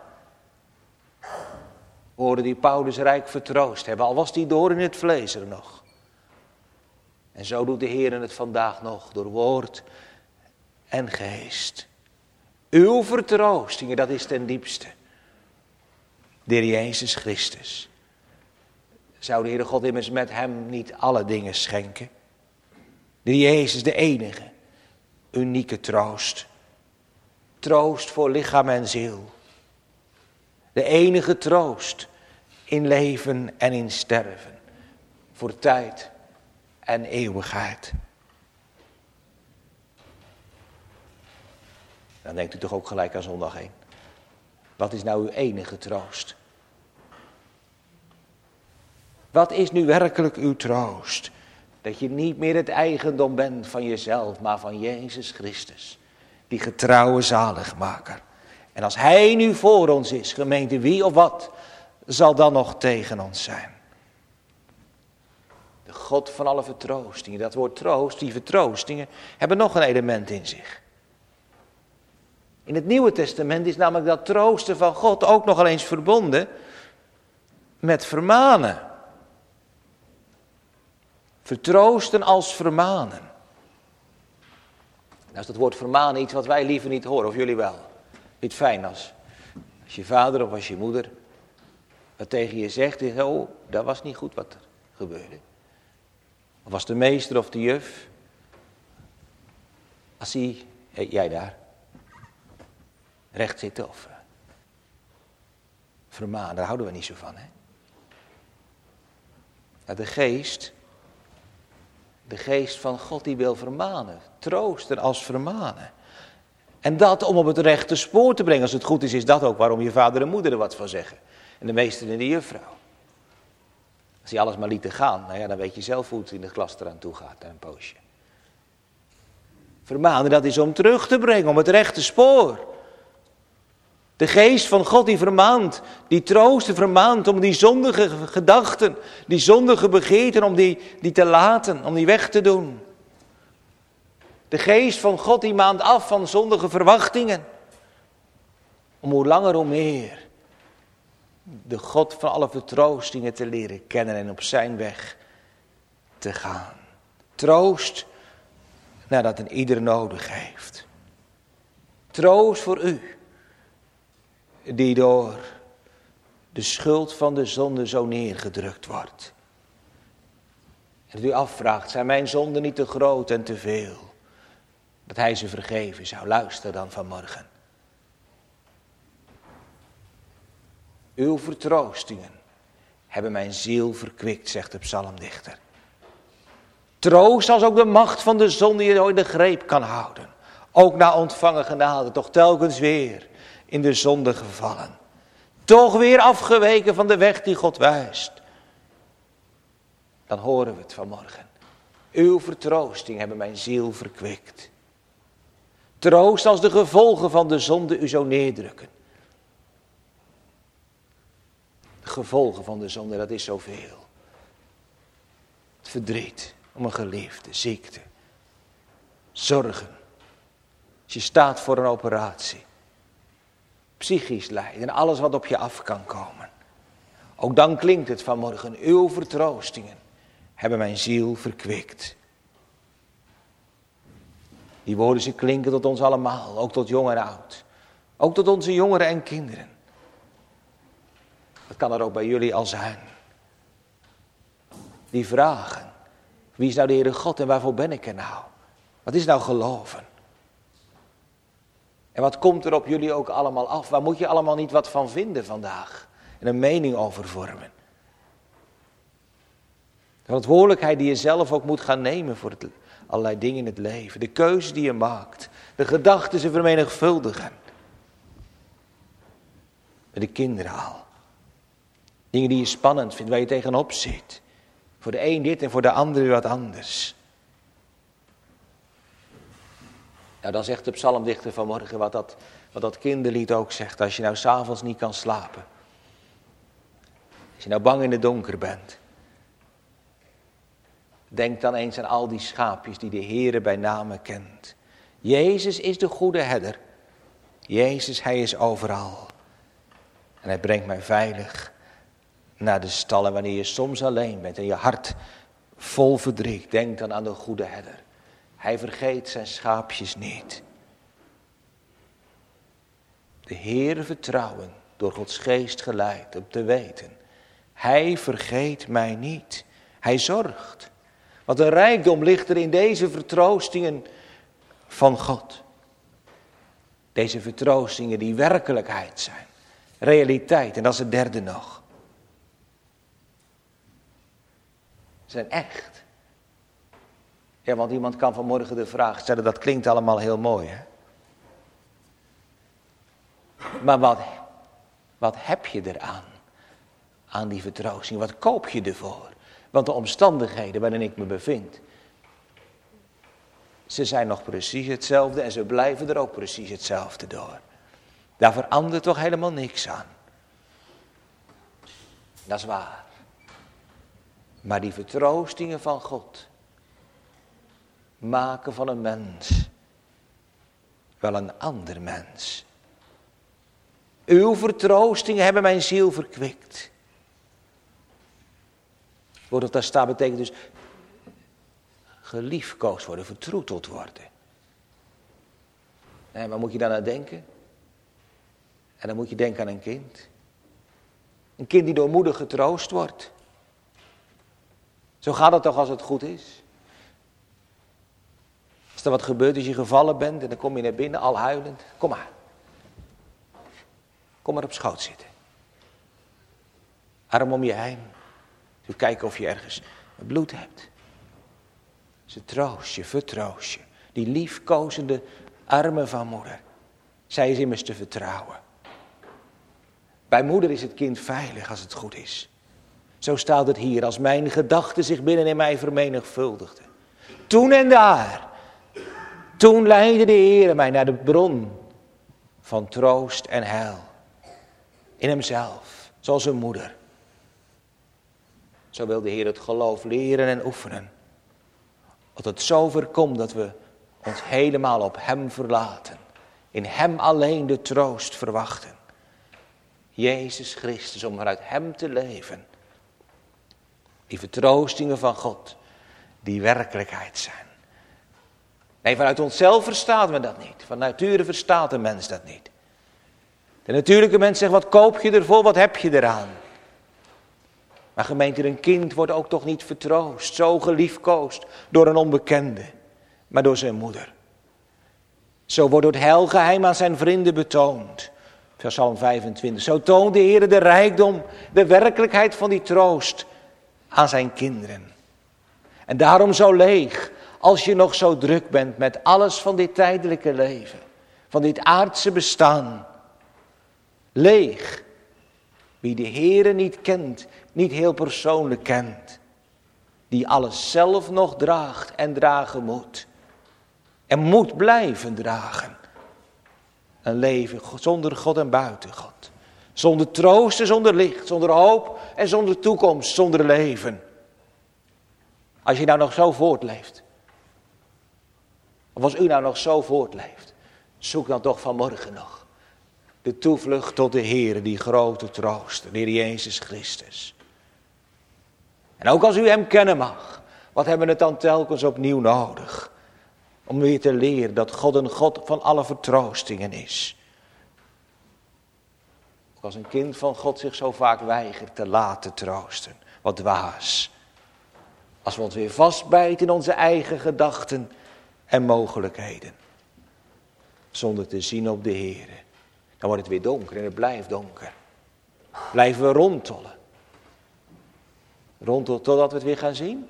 Woorden die Paulus rijk vertroost hebben, al was die door in het vlees er nog. En zo doet de Heer het vandaag nog, door woord en geest. Uw vertroostingen, dat is ten diepste. De Heer Jezus Christus. Zou de Heere God immers met hem niet alle dingen schenken? De Heer Jezus, de enige, unieke troost. Troost voor lichaam en ziel. De enige troost in leven en in sterven. Voor tijd en eeuwigheid. Dan denkt u toch ook gelijk aan zondag heen. Wat is nou uw enige troost? Wat is nu werkelijk uw troost? Dat je niet meer het eigendom bent van jezelf, maar van Jezus Christus. Die getrouwe zaligmaker. En als hij nu voor ons is, gemeente, wie of wat zal dan nog tegen ons zijn? De God van alle vertroostingen. Dat woord troost, die vertroostingen, hebben nog een element in zich. In het Nieuwe Testament is namelijk dat troosten van God ook nog eens verbonden met vermanen. Vertroosten als vermanen. Nou is dat woord vermanen iets wat wij liever niet horen, of jullie wel. Niet fijn als, als je vader of als je moeder wat tegen je zegt, is, oh, dat was niet goed wat er gebeurde. Of als de meester of de juf, als hij, hey, jij daar, recht zitten of uh, vermanen, daar houden we niet zo van, hè. Nou, de geest, de geest van God die wil vermanen, troosten als vermanen. En dat om op het rechte spoor te brengen. Als het goed is, is dat ook waarom je vader en moeder er wat van zeggen. En de meester en de juffrouw. Als die alles maar lieten gaan, nou ja, dan weet je zelf hoe het in de klas eraan toe gaat, een poosje. Vermanen, dat is om terug te brengen, om het rechte spoor. De geest van God die vermaant, die troosten vermaant om die zondige gedachten, die zondige begeerten, om die, die te laten, om die weg te doen. De geest van God die maant af van zondige verwachtingen. Om hoe langer hoe meer de God van alle vertroostingen te leren kennen en op zijn weg te gaan. Troost nadat een ieder nodig heeft. Troost voor u, die door de schuld van de zonde zo neergedrukt wordt. En dat u afvraagt, zijn mijn zonden niet te groot en te veel? Dat hij ze vergeven zou. Luister dan vanmorgen. Uw vertroostingen hebben mijn ziel verkwikt, zegt de psalmdichter. Troost als ook de macht van de zonde je in de greep kan houden. Ook na ontvangen genade, toch telkens weer in de zonde gevallen. Toch weer afgeweken van de weg die God wijst. Dan horen we het vanmorgen. Uw vertroosting hebben mijn ziel verkwikt. Troost als de gevolgen van de zonde u zo neerdrukken. De gevolgen van de zonde, dat is zoveel. Het verdriet om een geliefde, ziekte. Zorgen. Als je staat voor een operatie. Psychisch lijden en alles wat op je af kan komen. Ook dan klinkt het vanmorgen, uw vertroostingen hebben mijn ziel verkwikt. Die woorden, ze klinken tot ons allemaal, ook tot jong en oud. Ook tot onze jongeren en kinderen. Dat kan er ook bij jullie al zijn. Die vragen, wie is nou de Heere God en waarvoor ben ik er nou? Wat is nou geloven? En wat komt er op jullie ook allemaal af? Waar moet je allemaal niet wat van vinden vandaag? En een mening over vormen. De verantwoordelijkheid die je zelf ook moet gaan nemen voor het, allerlei dingen in het leven. De keuzes die je maakt. De gedachten ze vermenigvuldigen. Met de kinderen al. Dingen die je spannend vindt, waar je tegenop zit. Voor de een dit en voor de ander wat anders. Nou, dan zegt de psalmdichter vanmorgen wat dat, wat dat kinderlied ook zegt. Als je nou 's avonds niet kan slapen. Als je nou bang in het donker bent. Denk dan eens aan al die schaapjes die de Heere bij name kent. Jezus is de goede herder. Jezus, hij is overal. En hij brengt mij veilig naar de stallen wanneer je soms alleen bent en je hart vol verdriet. Denk dan aan de goede herder. Hij vergeet zijn schaapjes niet. De Heere vertrouwen, door Gods geest geleid, om te weten. Hij vergeet mij niet. Hij zorgt. Wat een rijkdom ligt er in deze vertroostingen van God. Deze vertroostingen die werkelijkheid zijn. Realiteit. En dat is het derde nog. Ze zijn echt. Ja, want iemand kan vanmorgen de vraag stellen, dat klinkt allemaal heel mooi, hè? Maar wat, wat heb je eraan? Aan die vertroosting. Wat koop je ervoor? Want de omstandigheden waarin ik me bevind, ze zijn nog precies hetzelfde en ze blijven er ook precies hetzelfde door. Daar verandert toch helemaal niks aan. Dat is waar. Maar die vertroostingen van God maken van een mens wel een ander mens. Uw vertroostingen hebben mijn ziel verkwikt. Woord dat daar staat betekent dus geliefkoosd worden, vertroeteld worden. En waar moet je dan aan denken? En dan moet je denken aan een kind. Een kind die door moeder getroost wordt. Zo gaat het toch als het goed is. Als er wat gebeurt, als je gevallen bent en dan kom je naar binnen al huilend. Kom maar. Kom maar op schoot zitten. Arm om je heen. Doe kijken of je ergens bloed hebt. Ze troost je, vertroost je. Die liefkozende armen van moeder. Zij is immers te vertrouwen. Bij moeder is het kind veilig als het goed is. Zo staat het hier, als mijn gedachten zich binnen in mij vermenigvuldigden. Toen en daar. Toen leidde de Heer mij naar de bron van troost en heil. In hemzelf, zoals een moeder. Zo wil de Heer het geloof leren en oefenen. Dat het zo voorkomt dat we ons helemaal op hem verlaten. In hem alleen de troost verwachten. Jezus Christus, om vanuit hem te leven. Die vertroostingen van God, die werkelijkheid zijn. Nee, vanuit onszelf verstaat men dat niet. Van nature verstaat de mens dat niet. De natuurlijke mens zegt, wat koop je ervoor, wat heb je eraan? Maar gemeente, een kind wordt ook toch niet vertroost, zo geliefkoosd door een onbekende, maar door zijn moeder. Zo wordt het heilgeheim aan zijn vrienden betoond. Psalm vijfentwintig. Zo toont de Heer de rijkdom, de werkelijkheid van die troost aan zijn kinderen. En daarom zo leeg, als je nog zo druk bent met alles van dit tijdelijke leven, van dit aardse bestaan. Leeg. Wie de Heere niet kent, niet heel persoonlijk kent. Die alles zelf nog draagt en dragen moet. En moet blijven dragen. Een leven zonder God en buiten God. Zonder troost en zonder licht, zonder hoop en zonder toekomst, zonder leven. Als je nou nog zo voortleeft. Of als u nou nog zo voortleeft. Zoek dan toch vanmorgen nog de toevlucht tot de Heer, die grote troost, de Heer Jezus Christus. En ook als u hem kennen mag, wat hebben we het dan telkens opnieuw nodig? Om weer te leren dat God een God van alle vertroostingen is. Ook als een kind van God zich zo vaak weigert te laten troosten. Wat dwaas. Als we ons weer vastbijten in onze eigen gedachten en mogelijkheden. Zonder te zien op de Heer. Dan wordt het weer donker en het blijft donker. Blijven we rondtollen. Rondtollen totdat we het weer gaan zien?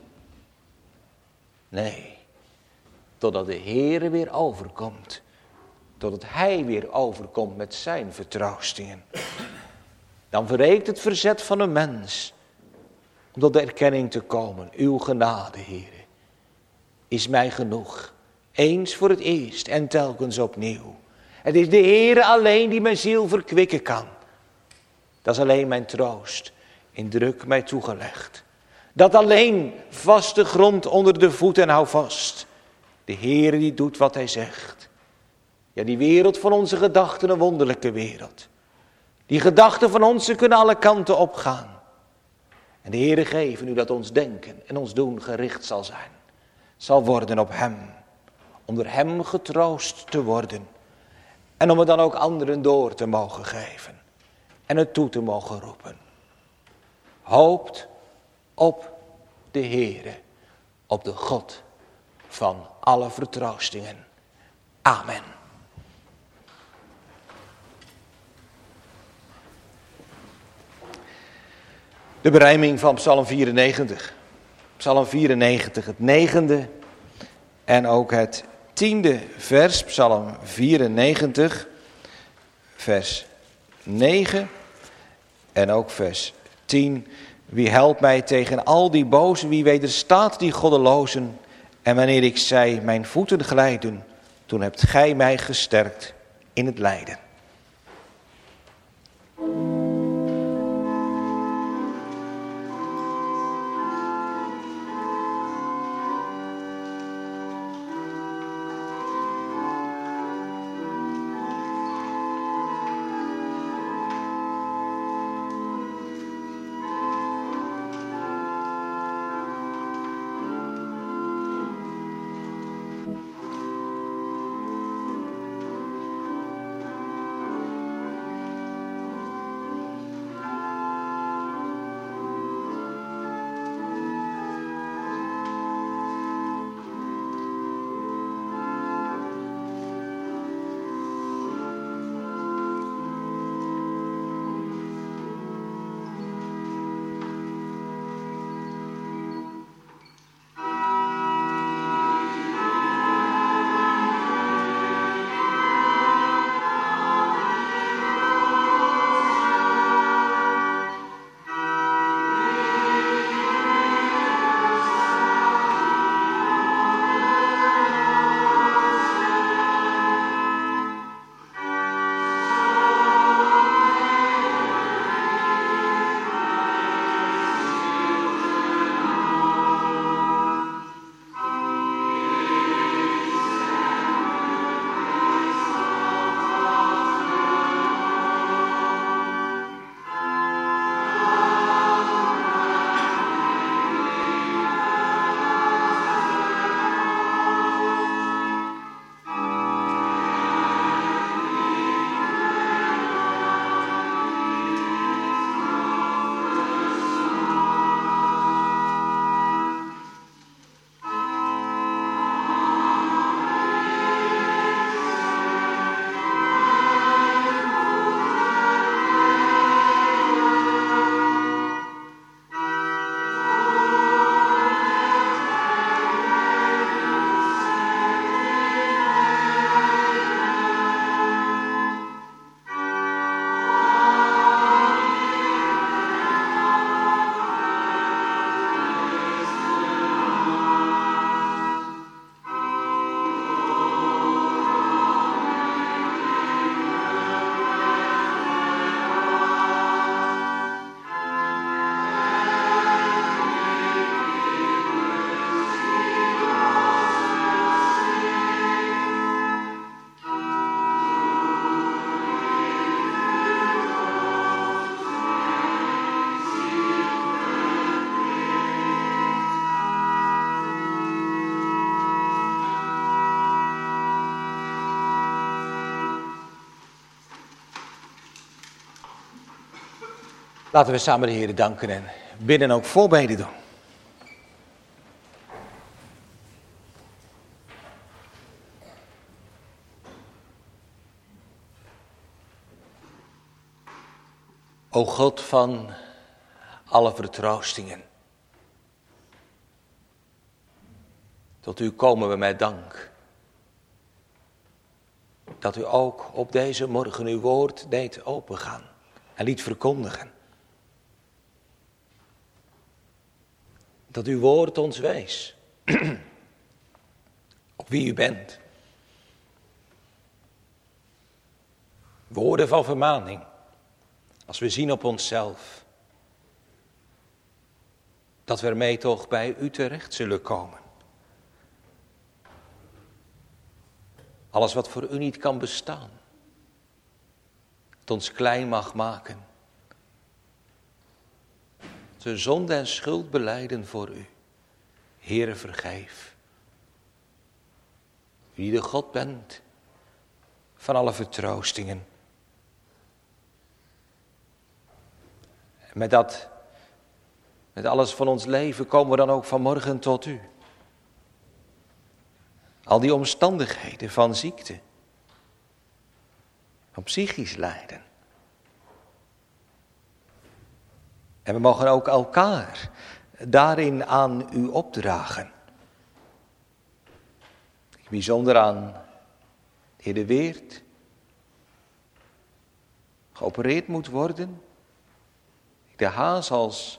Nee. Totdat de Heere weer overkomt. Totdat hij weer overkomt met zijn vertroostingen. Dan verreekt het verzet van een mens om tot de erkenning te komen. Uw genade, Heere, is mij genoeg. Eens voor het eerst en telkens opnieuw. Het is de Heere alleen die mijn ziel verkwikken kan. Dat is alleen mijn troost, in druk mij toegelegd. Dat alleen vaste grond onder de voeten hou vast. De Heere die doet wat hij zegt. Ja, die wereld van onze gedachten, een wonderlijke wereld. Die gedachten van ons, ze kunnen alle kanten opgaan. En de Heere geven nu dat ons denken en ons doen gericht zal zijn. Zal worden op hem. Om door hem getroost te worden. En om het dan ook anderen door te mogen geven. En het toe te mogen roepen. Hoopt op de Heere. Op de God van alle vertroostingen. Amen. De berijming van Psalm vierennegentig. Psalm vierennegentig, het negende en ook het tiende vers. Psalm vierennegentig, vers negen en ook vers tien. Wie helpt mij tegen al die bozen, wie wederstaat die goddelozen? En wanneer ik zei, mijn voeten glijden, toen hebt gij mij gesterkt in het lijden. Laten we samen de Heer danken en bidden ook voorbeden doen. O God van alle vertroostingen, tot u komen we met dank. Dat u ook op deze morgen uw woord deed opengaan. en liet verkondigen. Dat uw woord ons wees op wie u bent. Woorden van vermaning, als we zien op onszelf, dat we ermee toch bij u terecht zullen komen. Alles wat voor u niet kan bestaan, het ons klein mag maken. Ze zonde en schuld belijden voor u. Heere, vergeef. Wie de God bent van alle vertroostingen. En met dat, met alles van ons leven komen we dan ook vanmorgen tot u. Al die omstandigheden van ziekte, van psychisch lijden. En we mogen ook elkaar daarin aan u opdragen. Bijzonder aan de heer De Weert, geopereerd moet worden. De Haas als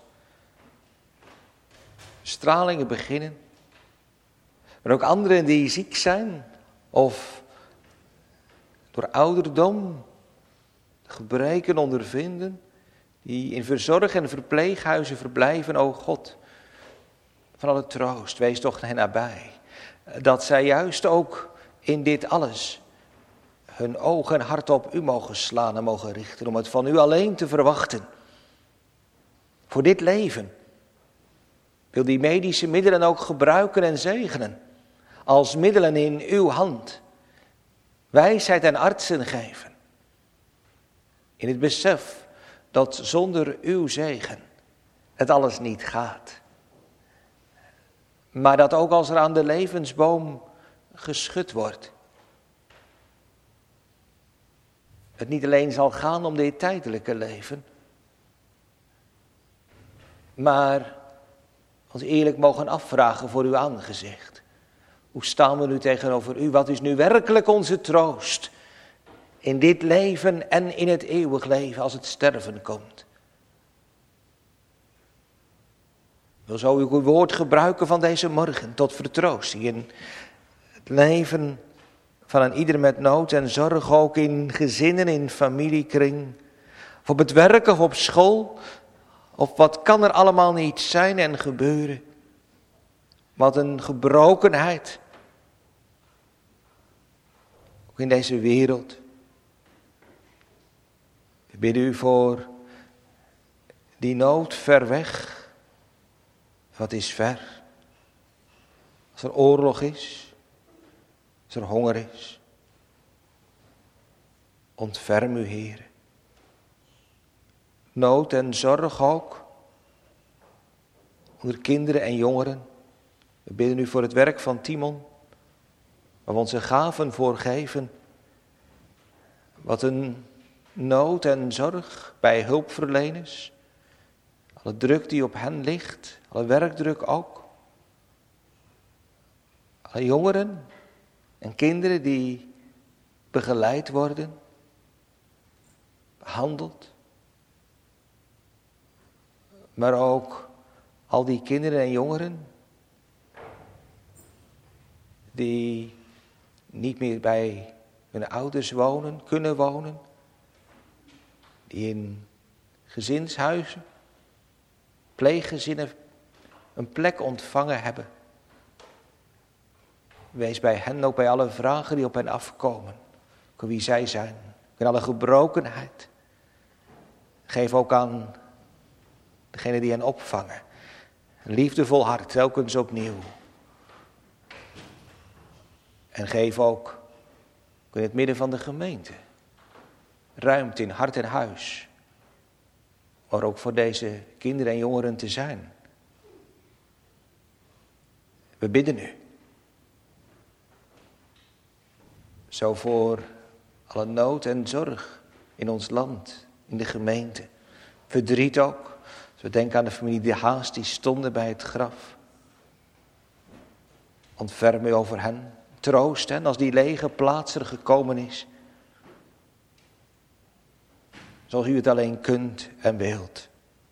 stralingen beginnen. Maar ook anderen die ziek zijn of door ouderdom gebreken ondervinden. Die in verzorg- en verpleeghuizen verblijven, o God, van alle troost, wees toch hen nabij. Dat zij juist ook in dit alles hun ogen en hart op u mogen slaan en mogen richten, om het van u alleen te verwachten. Voor dit leven wil die medische middelen ook gebruiken en zegenen, als middelen in uw hand. Wijsheid en artsen geven, in het besef dat zonder uw zegen het alles niet gaat. Maar dat ook als er aan de levensboom geschud wordt, het niet alleen zal gaan om dit tijdelijke leven, maar ons eerlijk mogen afvragen voor uw aangezicht. Hoe staan we nu tegenover u? Wat is nu werkelijk onze troost in dit leven en in het eeuwig leven als het sterven komt? Wil zo uw woord gebruiken van deze morgen tot vertroosting in het leven van een ieder met nood en zorg, ook in gezinnen, in familiekring, of op het werk of op school, of wat kan er allemaal niet zijn en gebeuren. Wat een gebrokenheid, ook in deze wereld. We bidden u voor die nood ver weg. Wat is ver? Als er oorlog is, als er honger is. Ontferm u, Heer. Nood en zorg ook onder kinderen en jongeren. We bidden u voor het werk van Timon, waar we onze gaven voor geven. Wat een nood en zorg bij hulpverleners. Alle druk die op hen ligt, alle werkdruk ook. Alle jongeren en kinderen die begeleid worden, behandeld. Maar ook al die kinderen en jongeren die niet meer bij hun ouders wonen, kunnen wonen. Die in gezinshuizen, pleeggezinnen een plek ontvangen hebben. Wees bij hen ook bij alle vragen die op hen afkomen. Ook wie zij zijn. In alle gebrokenheid. Geef ook aan degene die hen opvangen een liefdevol hart, telkens opnieuw. En geef ook in het midden van de gemeente ruimte in hart en huis. Maar ook voor deze kinderen en jongeren te zijn. We bidden u. Zo voor alle nood en zorg in ons land, in de gemeente. Verdriet ook. Als we denken aan de familie De Haas die stonden bij het graf. Ontferm u over hen. Troost hen als die lege plaats er gekomen is. zoals u het alleen kunt en wilt.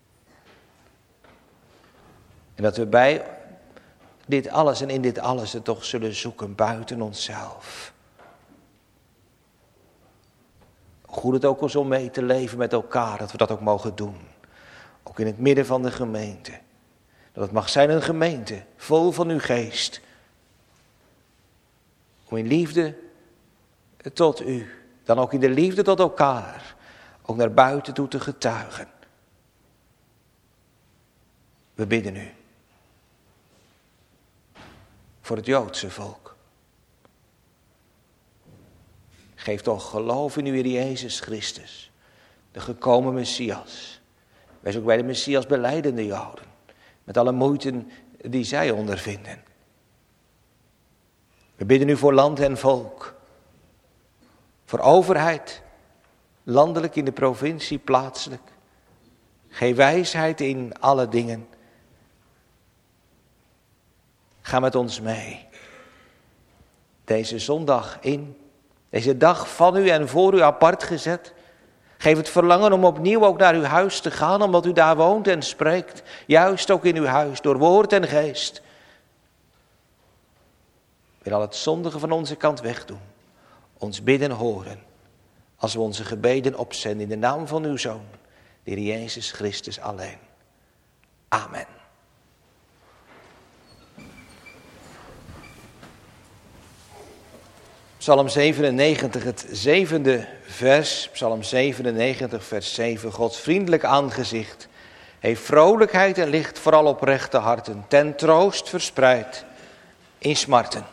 En dat we bij dit alles en in dit alles het toch zullen zoeken buiten onszelf. Hoe goed het ook is om mee te leven met elkaar, dat we dat ook mogen doen. Ook in het midden van de gemeente. Dat het mag zijn een gemeente, vol van uw geest. Om in liefde tot u, dan ook in de liefde tot elkaar, ook naar buiten toe te getuigen. We bidden u. Voor het Joodse volk. Geef toch geloof in uw Heer Jezus Christus, de gekomen Messias. Wees ook bij de Messias belijdende Joden, met alle moeite die zij ondervinden. We bidden u voor land en volk, voor overheid, landelijk in de provincie, plaatselijk. Geef wijsheid in alle dingen. Ga met ons mee. Deze zondag in, deze dag van u en voor u apart gezet. Geef het verlangen om opnieuw ook naar uw huis te gaan, omdat u daar woont en spreekt. Juist ook in uw huis, door woord en geest. Wil al het zondige van onze kant wegdoen. Ons bidden horen. Als we onze gebeden opzenden in de naam van uw Zoon, de Heer Jezus Christus alleen. Amen. Psalm zevenennegentig, het zevende vers, Psalm zevenennegentig, vers zeven. Gods vriendelijk aangezicht heeft vrolijkheid en licht vooral oprechte harten, ten troost verspreid in smarten.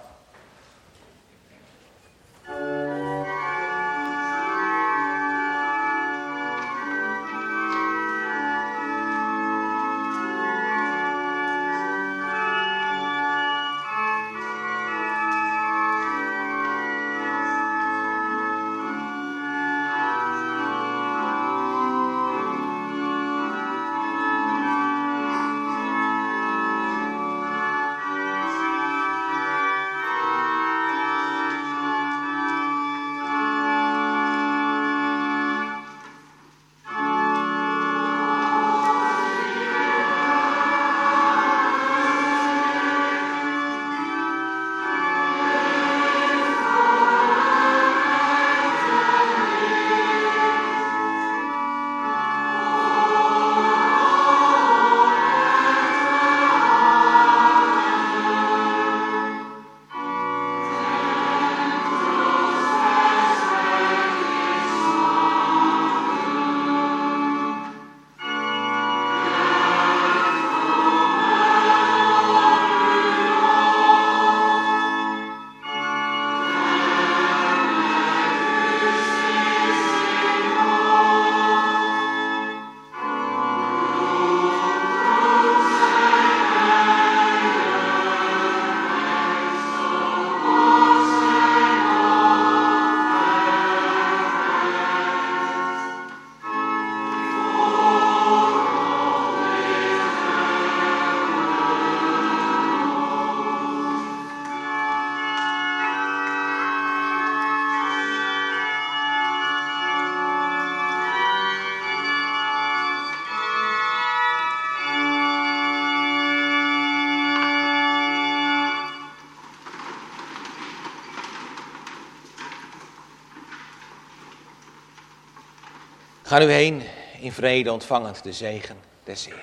Ga nu heen in vrede, ontvangend de zegen des Heeren.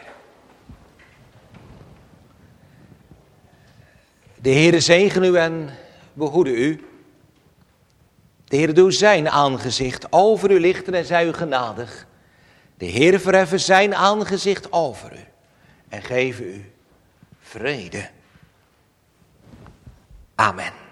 De Heere zegen u en behoede u. De Heere doe zijn aangezicht over u lichten en zij u genadig. De Heere verheffen zijn aangezicht over u en geven u vrede. Amen.